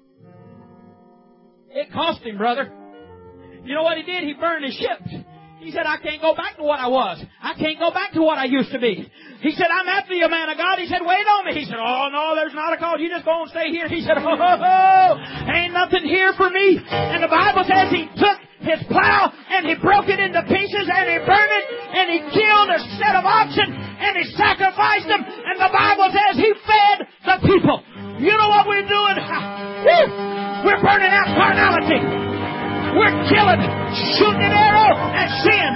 It cost him, brother. You know what he did? He burned his ships. He said, I can't go back to what I was. I can't go back to what I used to be. He said, I'm after you, man of God. He said, wait on me. He said, oh, no, there's not a call. You just go and stay here. He said, ain't nothing here for me. And the Bible says he took his plow and he broke it into pieces and he burned it and he killed a set of oxen and he sacrificed them. And the Bible says he fed the people. You know what we're doing? We're burning out carnality. We're killing, shooting an arrow at sin.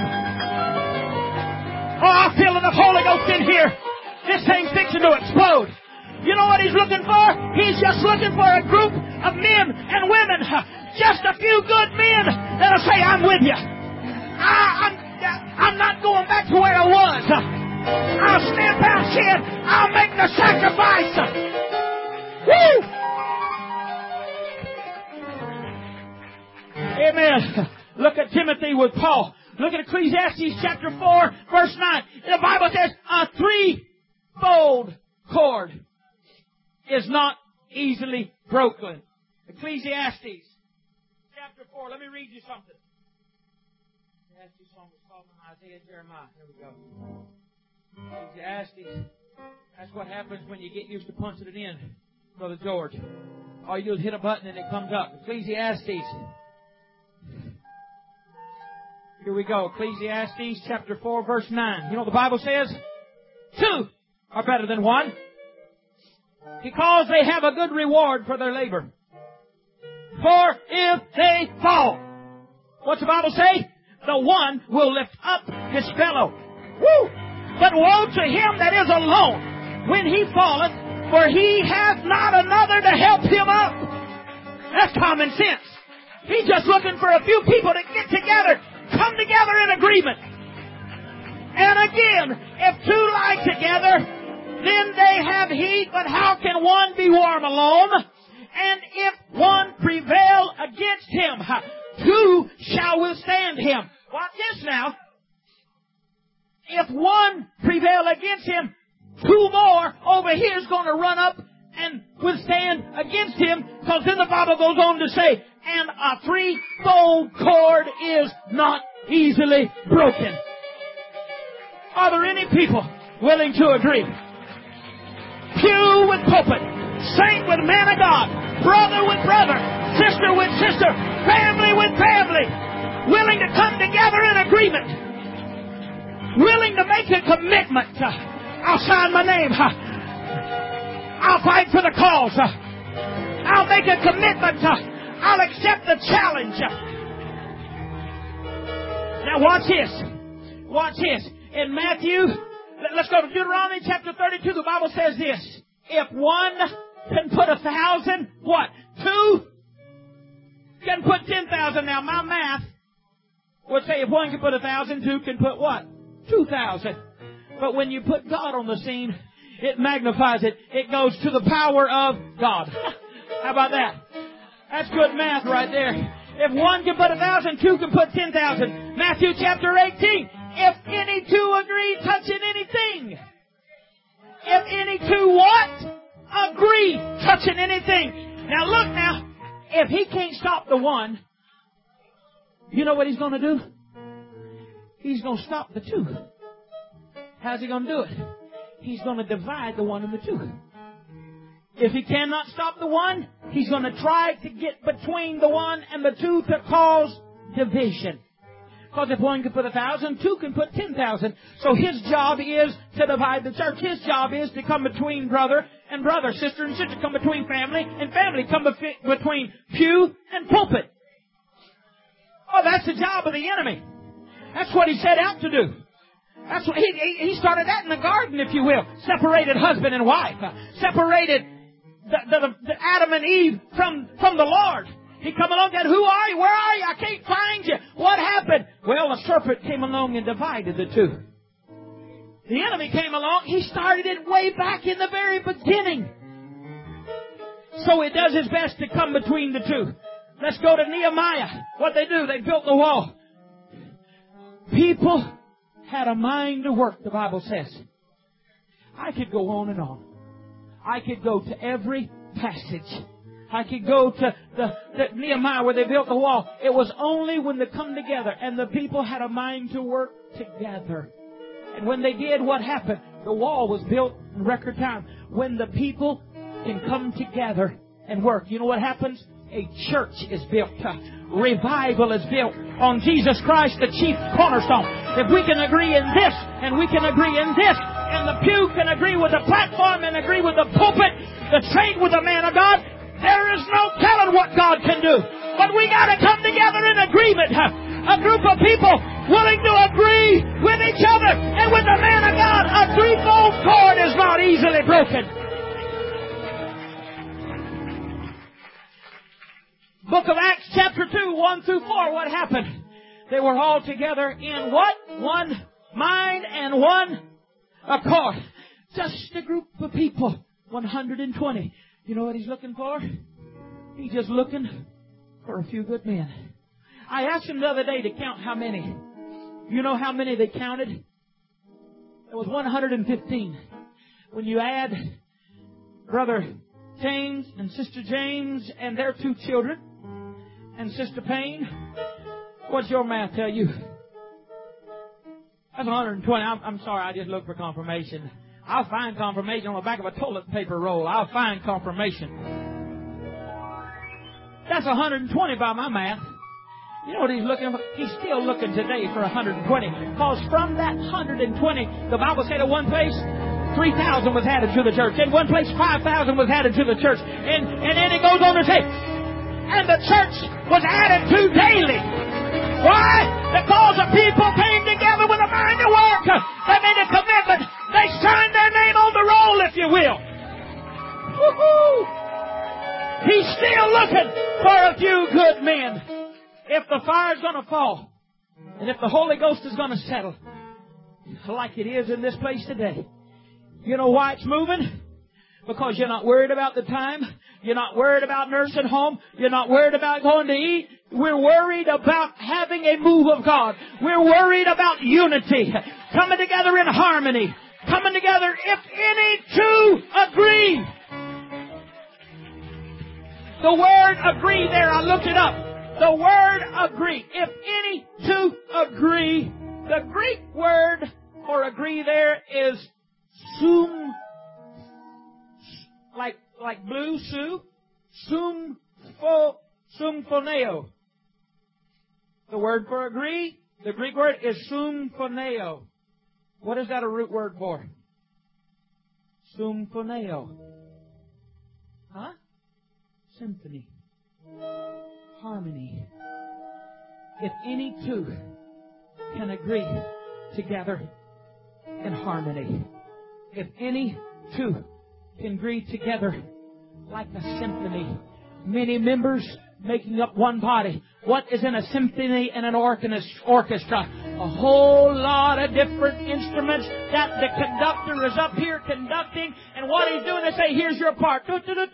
Oh, I feel the Holy Ghost in here. This thing's fixing to explode. You know what he's looking for? He's just looking for a group of men and women just a few good men that'll say, I'm with you. I'm not going back to where I was. I'll step out, sin. I'll make the sacrifice. Woo! Amen. Look at Timothy with Paul. Look at Ecclesiastes chapter 4, verse 9. The Bible says, a threefold cord is not easily broken. Ecclesiastes chapter 4. Let me read you something. Ecclesiastes song was called from Isaiah and Jeremiah. Here we go. Ecclesiastes. That's what happens when you get used to punching it in, Brother George. All you do is hit a button and it comes up. Ecclesiastes. Here we go. Ecclesiastes chapter 4, verse 9. You know the Bible says, 2 are better than 1, because they have a good reward for their labor. For if they fall, what's the Bible say? The one will lift up his fellow. Woo! But woe to him that is alone when he falleth, for he hath not another to help him up. That's common sense. He's just looking for a few people to get together, come together in agreement. And again, if 2 lie together, then they have heat, but how can one be warm alone? And if one prevail against him, 2 shall withstand him. Watch this now. If one prevail against him, 2 more over here is going to run up and withstand against him, because then the Bible goes on to say, and a threefold cord is not easily broken. Are there any people willing to agree? Pew with pulpit, saint with man of God, brother with brother, sister with sister, family with family, willing to come together in agreement, willing to make a commitment. I'll sign my name. I'll fight for the cause. I'll make a commitment. I'll accept the challenge. Now watch this. Watch this. In Matthew, let's go to Deuteronomy chapter 32. The Bible says this. If one can put 1,000, what? 2 can put 10,000. Now my math would say if one can put 1,000, 2 can put what? 2,000. But when you put God on the scene, it magnifies it. It goes to the power of God. How about that? That's good math right there. If one can put 1,000, 2 can put 10,000. Matthew chapter 18. If any 2 agree touching anything. If any 2 what? Agree touching anything. Now look now. If he can't stop the 1, you know what he's going to do? He's going to stop the 2. How's he going to do it? He's going to divide the 1 and the 2. If he cannot stop the 1, he's going to try to get between the 1 and the 2 to cause division. Because if 1 can put 1,000, 2 can put 10,000. So his job is to divide the church. His job is to come between brother and brother, sister and sister, come between family and family, come between pew and pulpit. Oh, that's the job of the enemy. That's what he set out to do. That's what he started that in the garden, if you will. Separated husband and wife. Separated the Adam and Eve from the Lord. He come along and said, who are you? Where are you? I can't find you. What happened? Well, a serpent came along and divided the 2. The enemy came along. He started it way back in the very beginning. So it does his best to come between the 2. Let's go to Nehemiah. What they do, they built the wall. People had a mind to work, the Bible says. I could go on and on. I could go to every passage. I could go to the Nehemiah where they built the wall. It was only when they come together and the people had a mind to work together. And when they did, what happened? The wall was built in record time. When the people can come together and work, you know what happens? A church is built. Revival is built on Jesus Christ, the chief cornerstone. If we can agree in this, and we can agree in this, and the pew can agree with the platform and agree with the pulpit, the saint with the man of God, there is no telling what God can do. But we got to come together in agreement. A group of people willing to agree with each other and with the man of God. A threefold cord is not easily broken. Book of Acts chapter 2, 1 through 4, what happened? They were all together in what? One mind and one accord. Just a group of people. 120. You know what He's looking for? He's just looking for a few good men. I asked him the other day to count how many. You know how many they counted? It was 115. When you add Brother James and Sister James and their 2 children and Sister Payne, what's your math tell you? That's 120. I'm sorry, I just looked for confirmation. I'll find confirmation on the back of a toilet paper roll. I'll find confirmation. That's 120 by my math. You know what He's looking for? He's still looking today for 120. Because from that 120, the Bible said at one place, 3,000 was added to the church. In one place, 5,000 was added to the church. And then it goes on to say, and the church was added to daily. Why? Because the people came together with a mind to work. They made a commitment. They signed their name on the roll, if you will. Woo-hoo! He's still looking for a few good men. If the fire's going to fall, and if the Holy Ghost is going to settle, like it is in this place today, you know why it's moving? Because you're not worried about the time. You're not worried about nursing home. You're not worried about going to eat. We're worried about having a move of God. We're worried about unity. Coming together in harmony. Coming together if any two agree. The word agree there, I looked it up. The word agree. If any two agree, the Greek word for agree there is like blue, sumphoneo. The word for agree, the Greek word is sumphoneo. What is that a root word for? Sumphoneo. Huh? Symphony. Harmony. If any two can agree together in harmony. If any two can agree together like a symphony. Many members making up one body. What is in a symphony and an orchestra? A whole lot of different instruments that the conductor is up here conducting, and what he's doing is say, here's your part.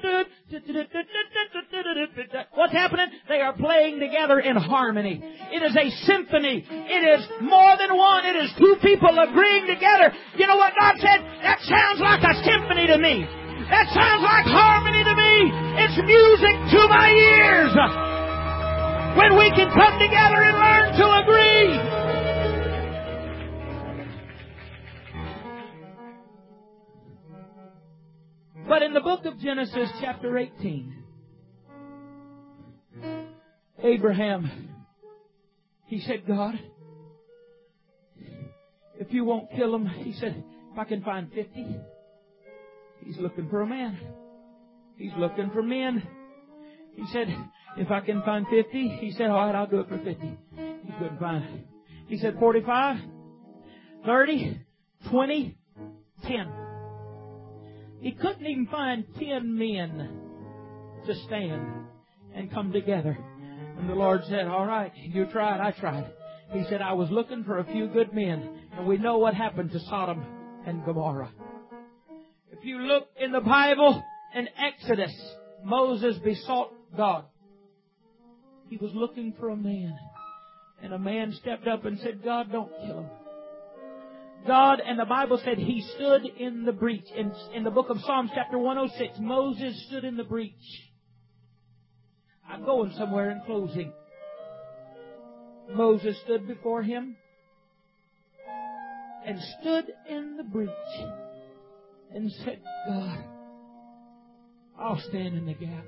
What's happening? They are playing together in harmony. It is a symphony. It is more than one. It is two people agreeing together. You know what God said? That sounds like a symphony to me. That sounds like harmony to me. It's music to my ears. When we can come together and learn to agree. But in the book of Genesis, chapter 18, Abraham, he said, God, if you won't kill him, he said, if I can find 50, he's looking for a man. He's looking for men. He said, if I can find 50, he said, all right, I'll do it for 50. He couldn't find it. He said, 45, 30, 20, 10. He couldn't even find 10 men to stand and come together. And the Lord said, all right, you tried, I tried. He said, I was looking for a few good men. And we know what happened to Sodom and Gomorrah. If you look in the Bible, in Exodus, Moses besought God. He was looking for a man. And a man stepped up and said, God, don't kill him. God, and the Bible said he stood in the breach. In the book of Psalms, chapter 106, Moses stood in the breach. I'm going somewhere in closing. Moses stood before him and stood in the breach and said, God, I'll stand in the gap.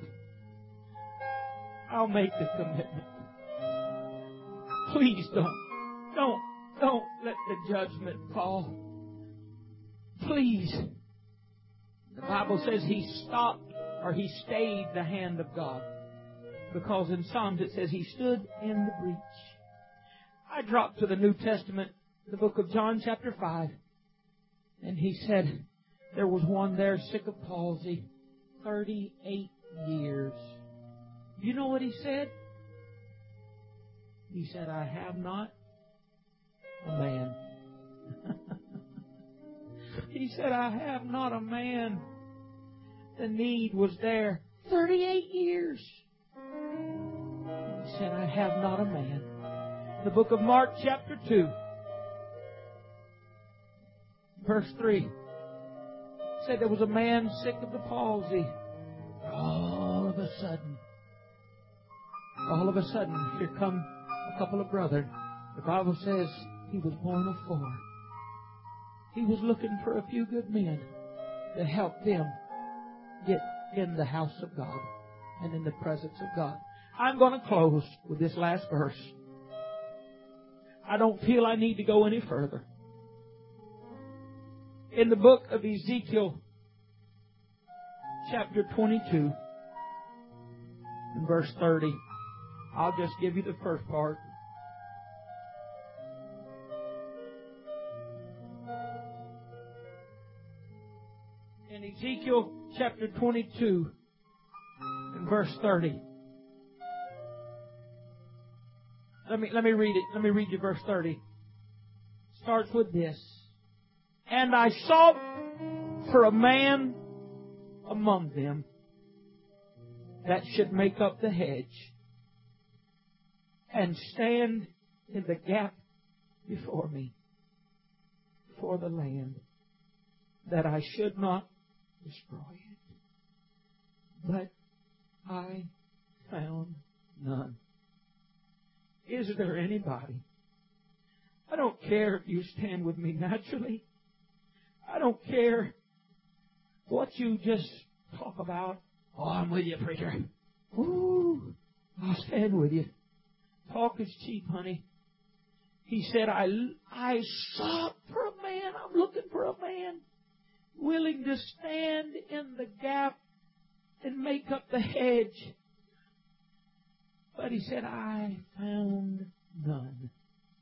I'll make the commitment. Please don't let the judgment fall. Please. The Bible says he stopped or he stayed the hand of God. Because in Psalms it says he stood in the breach. I dropped to the New Testament, the book of John chapter 5. And he said there was one there sick of palsy, 38 years. You know what he said? He said, I have not a man. He said, I have not a man. The need was there 38 years. He said, I have not a man. The book of Mark chapter 2, verse 3, said there was a man sick of the palsy. All of a sudden, here come a couple of brothers. The Bible says he was born of 4. He was looking for a few good men to help them get in the house of God and in the presence of God. I'm going to close with this last verse. I don't feel I need to go any further. In the book of Ezekiel, chapter 22, and verse 30, I'll just give you the first part. In Ezekiel chapter 22 and verse 30. Let me read it. Let me read you verse 30. Starts with this. And I sought for a man among them that should make up the hedge and stand in the gap before me for the land, that I should not destroy it. But I found none. Is there anybody? I don't care if you stand with me naturally. I don't care what you just talk about. Oh, I'm with you, preacher. Ooh, I'll stand with you. Talk is cheap, honey. He said, I sought for a man. I'm looking for a man willing to stand in the gap and make up the hedge. But he said, I found none.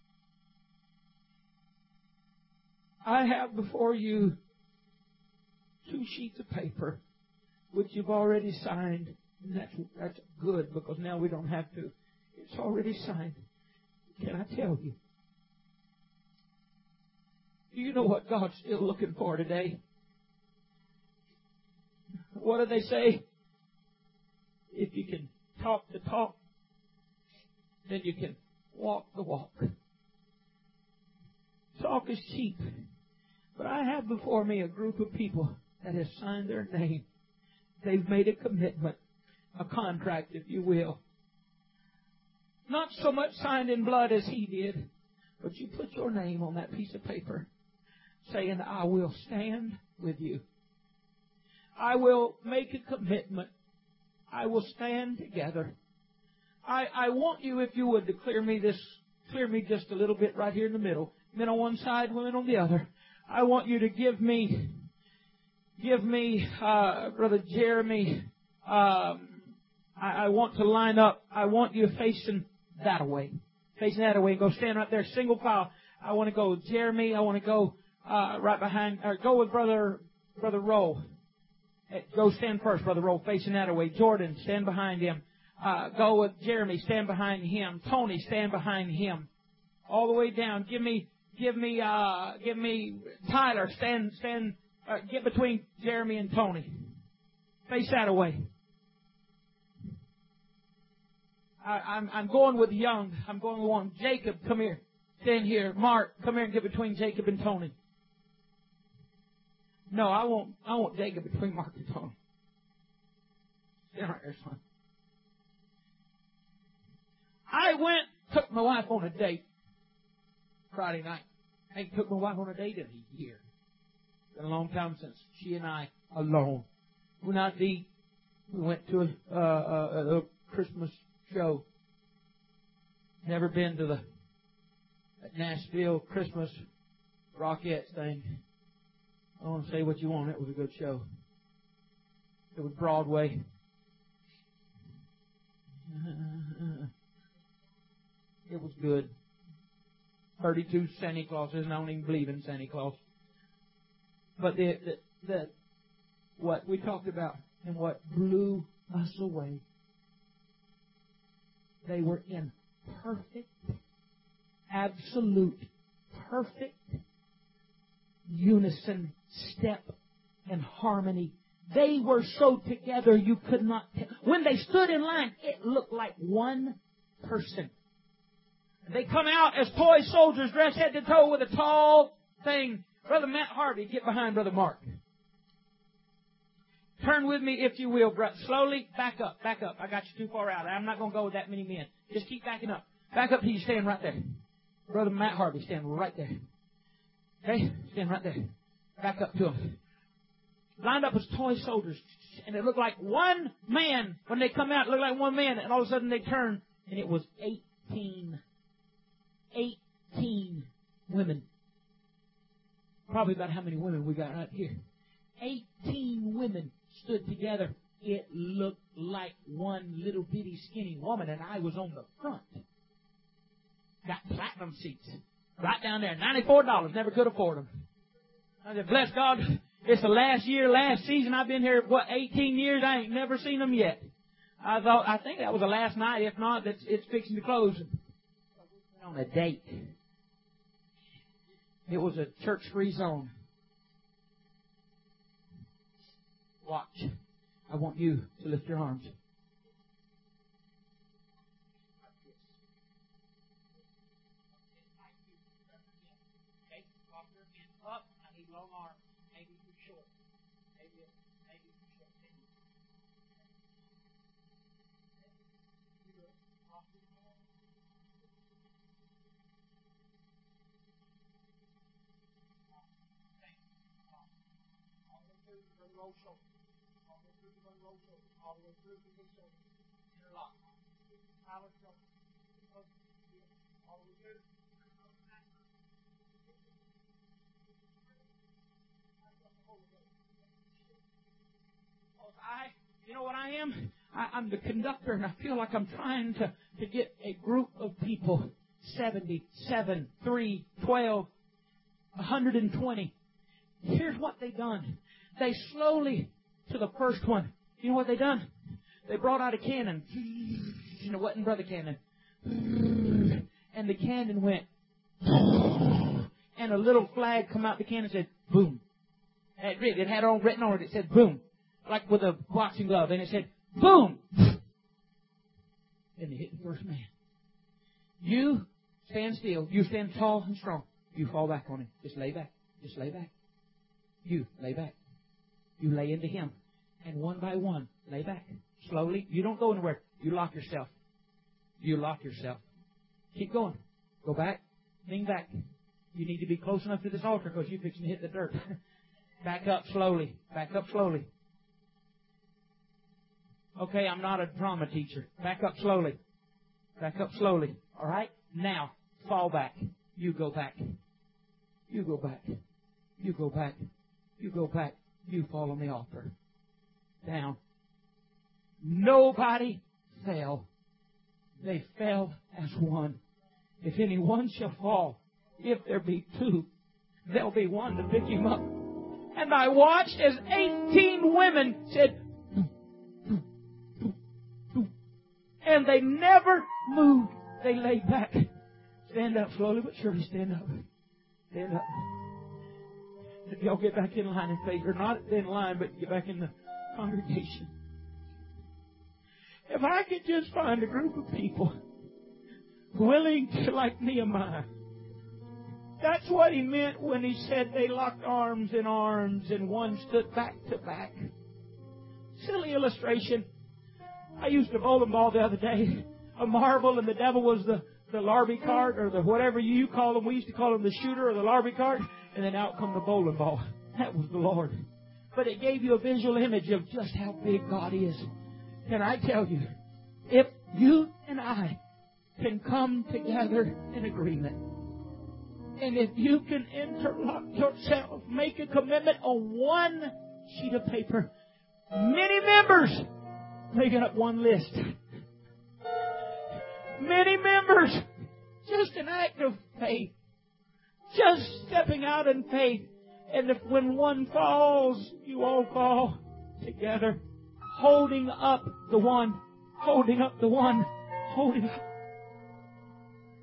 I have before you 2 sheets of paper, which you've already signed. And that's good, because now we don't have to. It's already signed. Can I tell you? Do you know what God's still looking for today? What do they say? If you can talk the talk, then you can walk the walk. Talk is cheap. But I have before me a group of people that have signed their name. They've made a commitment, a contract, if you will. Not so much signed in blood as he did, but you put your name on that piece of paper saying, I will stand with you. I will make a commitment. I will stand together. I want you, if you would, to clear me just a little bit right here in the middle. Men on one side, women on the other. I want you to give me, Brother Jeremy, I want to line up. I want you facing that way. Facing that way. Go stand right there, single file. I want to go Jeremy. I want to go right behind, or go with Brother Rowe. Go stand first, Brother Rowe, facing that way. Jordan, stand behind him. Go with Jeremy, stand behind him. Tony, stand behind him. All the way down. Give me Tyler, get between Jeremy and Tony. Face that way. I'm going with Young. I'm going with one. Jacob, come here. Stand here. Mark, come here and get between Jacob and Tony. No, I want Jacob between Mark and Tony. Stand right there, son. I took my wife on a date Friday night. I ain't took my wife on a date in a year. It's been a long time since she and I alone. We went out to eat. We went to a Christmas show. Never been to the Nashville Christmas Rockettes thing. I want to say what you want. It was a good show. It was Broadway. It was good. 32 Santa Clauses, and I don't even believe in Santa Claus. But what we talked about and what blew us away, they were in perfect, absolute, perfect unison, step, and harmony. They were so together you could not tell. When they stood in line, it looked like one person. They come out as toy soldiers dressed head to toe with a tall thing. Brother Matt Harvey, get behind Brother Mark. Turn with me, if you will, slowly. Back up, back up. I got you too far out. I'm not going to go with that many men. Just keep backing up. Back up till you stand right there. Brother Matt Harvey, stand right there. Okay? Stand right there. Back up to him. Lined up as toy soldiers. And it looked like one man. When they come out, it looked like one man. And all of a sudden they turn. And it was 18 women. Probably about how many women we got right here. 18 women stood together. It looked like one little bitty skinny woman, and I was on the front. Got platinum seats. Right down there. $94. Never could afford them. I said, bless God, it's the last season. I've been here, 18 years. I ain't never seen them yet. I think that was the last night. If not, it's fixing to close. On a date. It was a church-free zone. Watch. I want you to lift your arms. Up. I need long arms. Maybe too short. Maybe too short. You know what I am? I'm the conductor, and I feel like I'm trying to get a group of people, 70, 7, 3, 12, 120. Here's what they done. They slowly, to the first one, you know what they done? They brought out a cannon. You know, wasn't Brother Cannon? And the cannon went, and a little flag come out the cannon and said, boom. It had all written on it. It said, boom. Like with a boxing glove. And it said, boom. And they hit the first man. You stand still. You stand tall and strong. You fall back on him. Just lay back. Just lay back. You lay back. You lay into him. And one by one, lay back. Slowly. You don't go anywhere. You lock yourself. You lock yourself. Keep going. Go back. Lean back. You need to be close enough to this altar because you're fixing to hit the dirt. Back up slowly. Back up slowly. Okay, I'm not a drama teacher. Back up slowly. Back up slowly. All right? Now, fall back. You go back. You go back. You go back. You go back. You fall on the altar. Down. Nobody fell. They fell as one. If any one shall fall, if there be two, there'll be one to pick him up. And I watched as 18 women said, and they never moved. They laid back. Stand up slowly but surely. Stand up. Stand up. If y'all get back in line in faith, or not in line, but get back in the congregation. If I could just find a group of people willing to, like Nehemiah, that's what he meant when he said they locked arms in arms and one stood back to back. Silly illustration. I used a bowling ball the other day, a marble, and the devil was the larvae card, or the whatever you call them. We used to call them the shooter or the larvae card, and then out come the bowling ball. That was the Lord. But it gave you a visual image of just how big God is. Can I tell you, if you and I can come together in agreement, and if you can interlock yourself, make a commitment on one sheet of paper, many members making up one list. Many members, just an act of faith. Just stepping out in faith. And if when one falls, you all fall together. Holding up the one. Holding up the one. Holding up.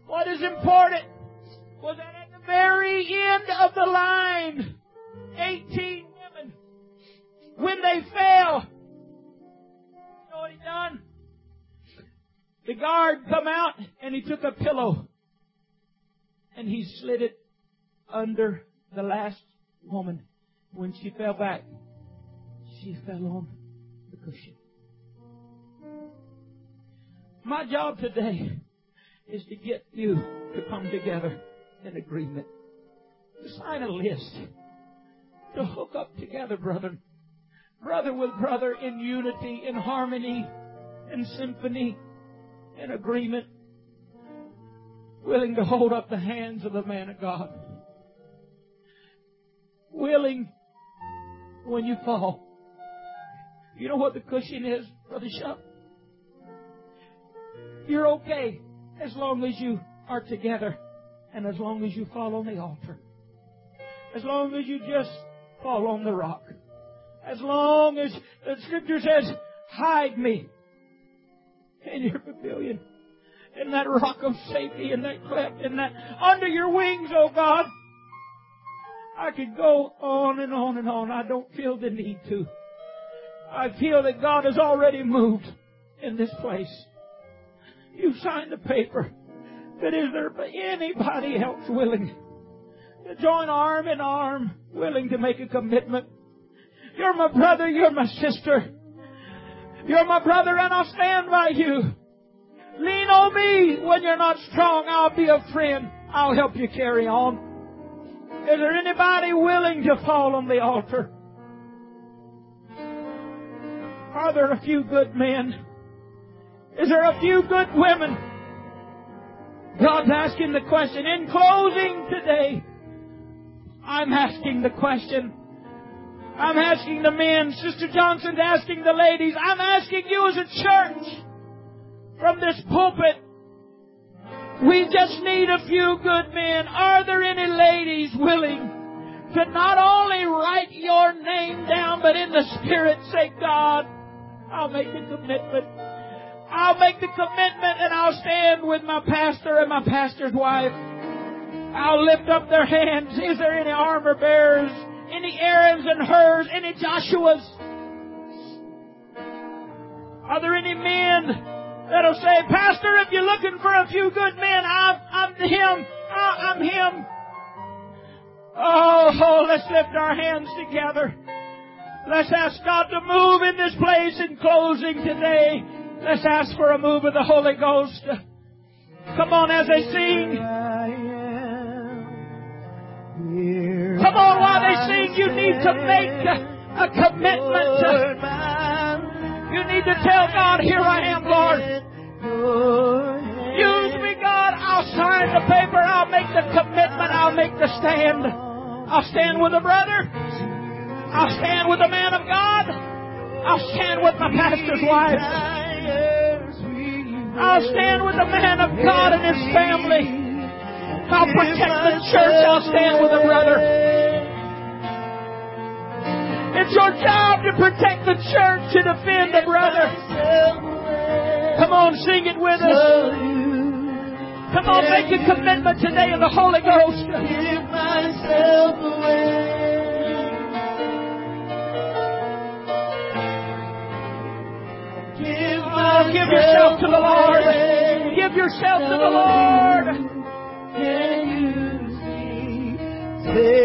What is important was that at the very end of the line, 18 women, when they fell, you know what he done? The guard come out and he took a pillow and he slid it under the last woman. When she fell back, she fell on the cushion. My job today is to get you to come together in agreement, to sign a list, to hook up together, brother with brother, in unity, in harmony, in symphony, in agreement, willing to hold up the hands of the man of God, willing when you fall. You know what the cushion is, Brother Shuck? You're okay as long as you are together and as long as you fall on the altar. As long as you just fall on the rock. As long as the Scripture says, hide me in your pavilion, in that rock of safety, in that cleft, in that under your wings, oh God. I could go on and on and on. I don't feel the need to. I feel that God has already moved in this place. You've signed the paper. But is there anybody else willing to join arm in arm, willing to make a commitment? You're my brother, you're my sister. You're my brother and I'll stand by you. Lean on me when you're not strong. I'll be a friend. I'll help you carry on. Is there anybody willing to fall on the altar? Are there a few good men? Is there a few good women? God's asking the question. In closing today, I'm asking the question. I'm asking the men. Sister Johnson's asking the ladies. I'm asking you as a church from this pulpit. We just need a few good men. Are there any ladies willing to not only write your name down, but in the Spirit say, God, I'll make the commitment. I'll make the commitment and I'll stand with my pastor and my pastor's wife. I'll lift up their hands. Is there any armor bearers? Any Aarons and Hurs? Any Joshuas? Are there any men that'll say, Pastor, if you're looking for a few good men, I'm him. I'm him. Oh, let's lift our hands together. Let's ask God to move in this place in closing today. Let's ask for a move of the Holy Ghost. Come on as they sing. Come on while they sing. You need to make a commitment. You need to tell God, here I am, Lord. Use me, God. I'll sign the paper. I'll make the commitment. I'll make the stand. I'll stand with a brother. I'll stand with the man of God. I'll stand with my pastor's wife. I'll stand with the man of God and his family. I'll protect the church. I'll stand with a brother. It's your job to protect the church, to defend a brother. Come on, sing it with us. Come on, make a commitment today in the Holy Ghost. Give myself away. Give yourself to the Lord. Give yourself to the Lord. Can you see?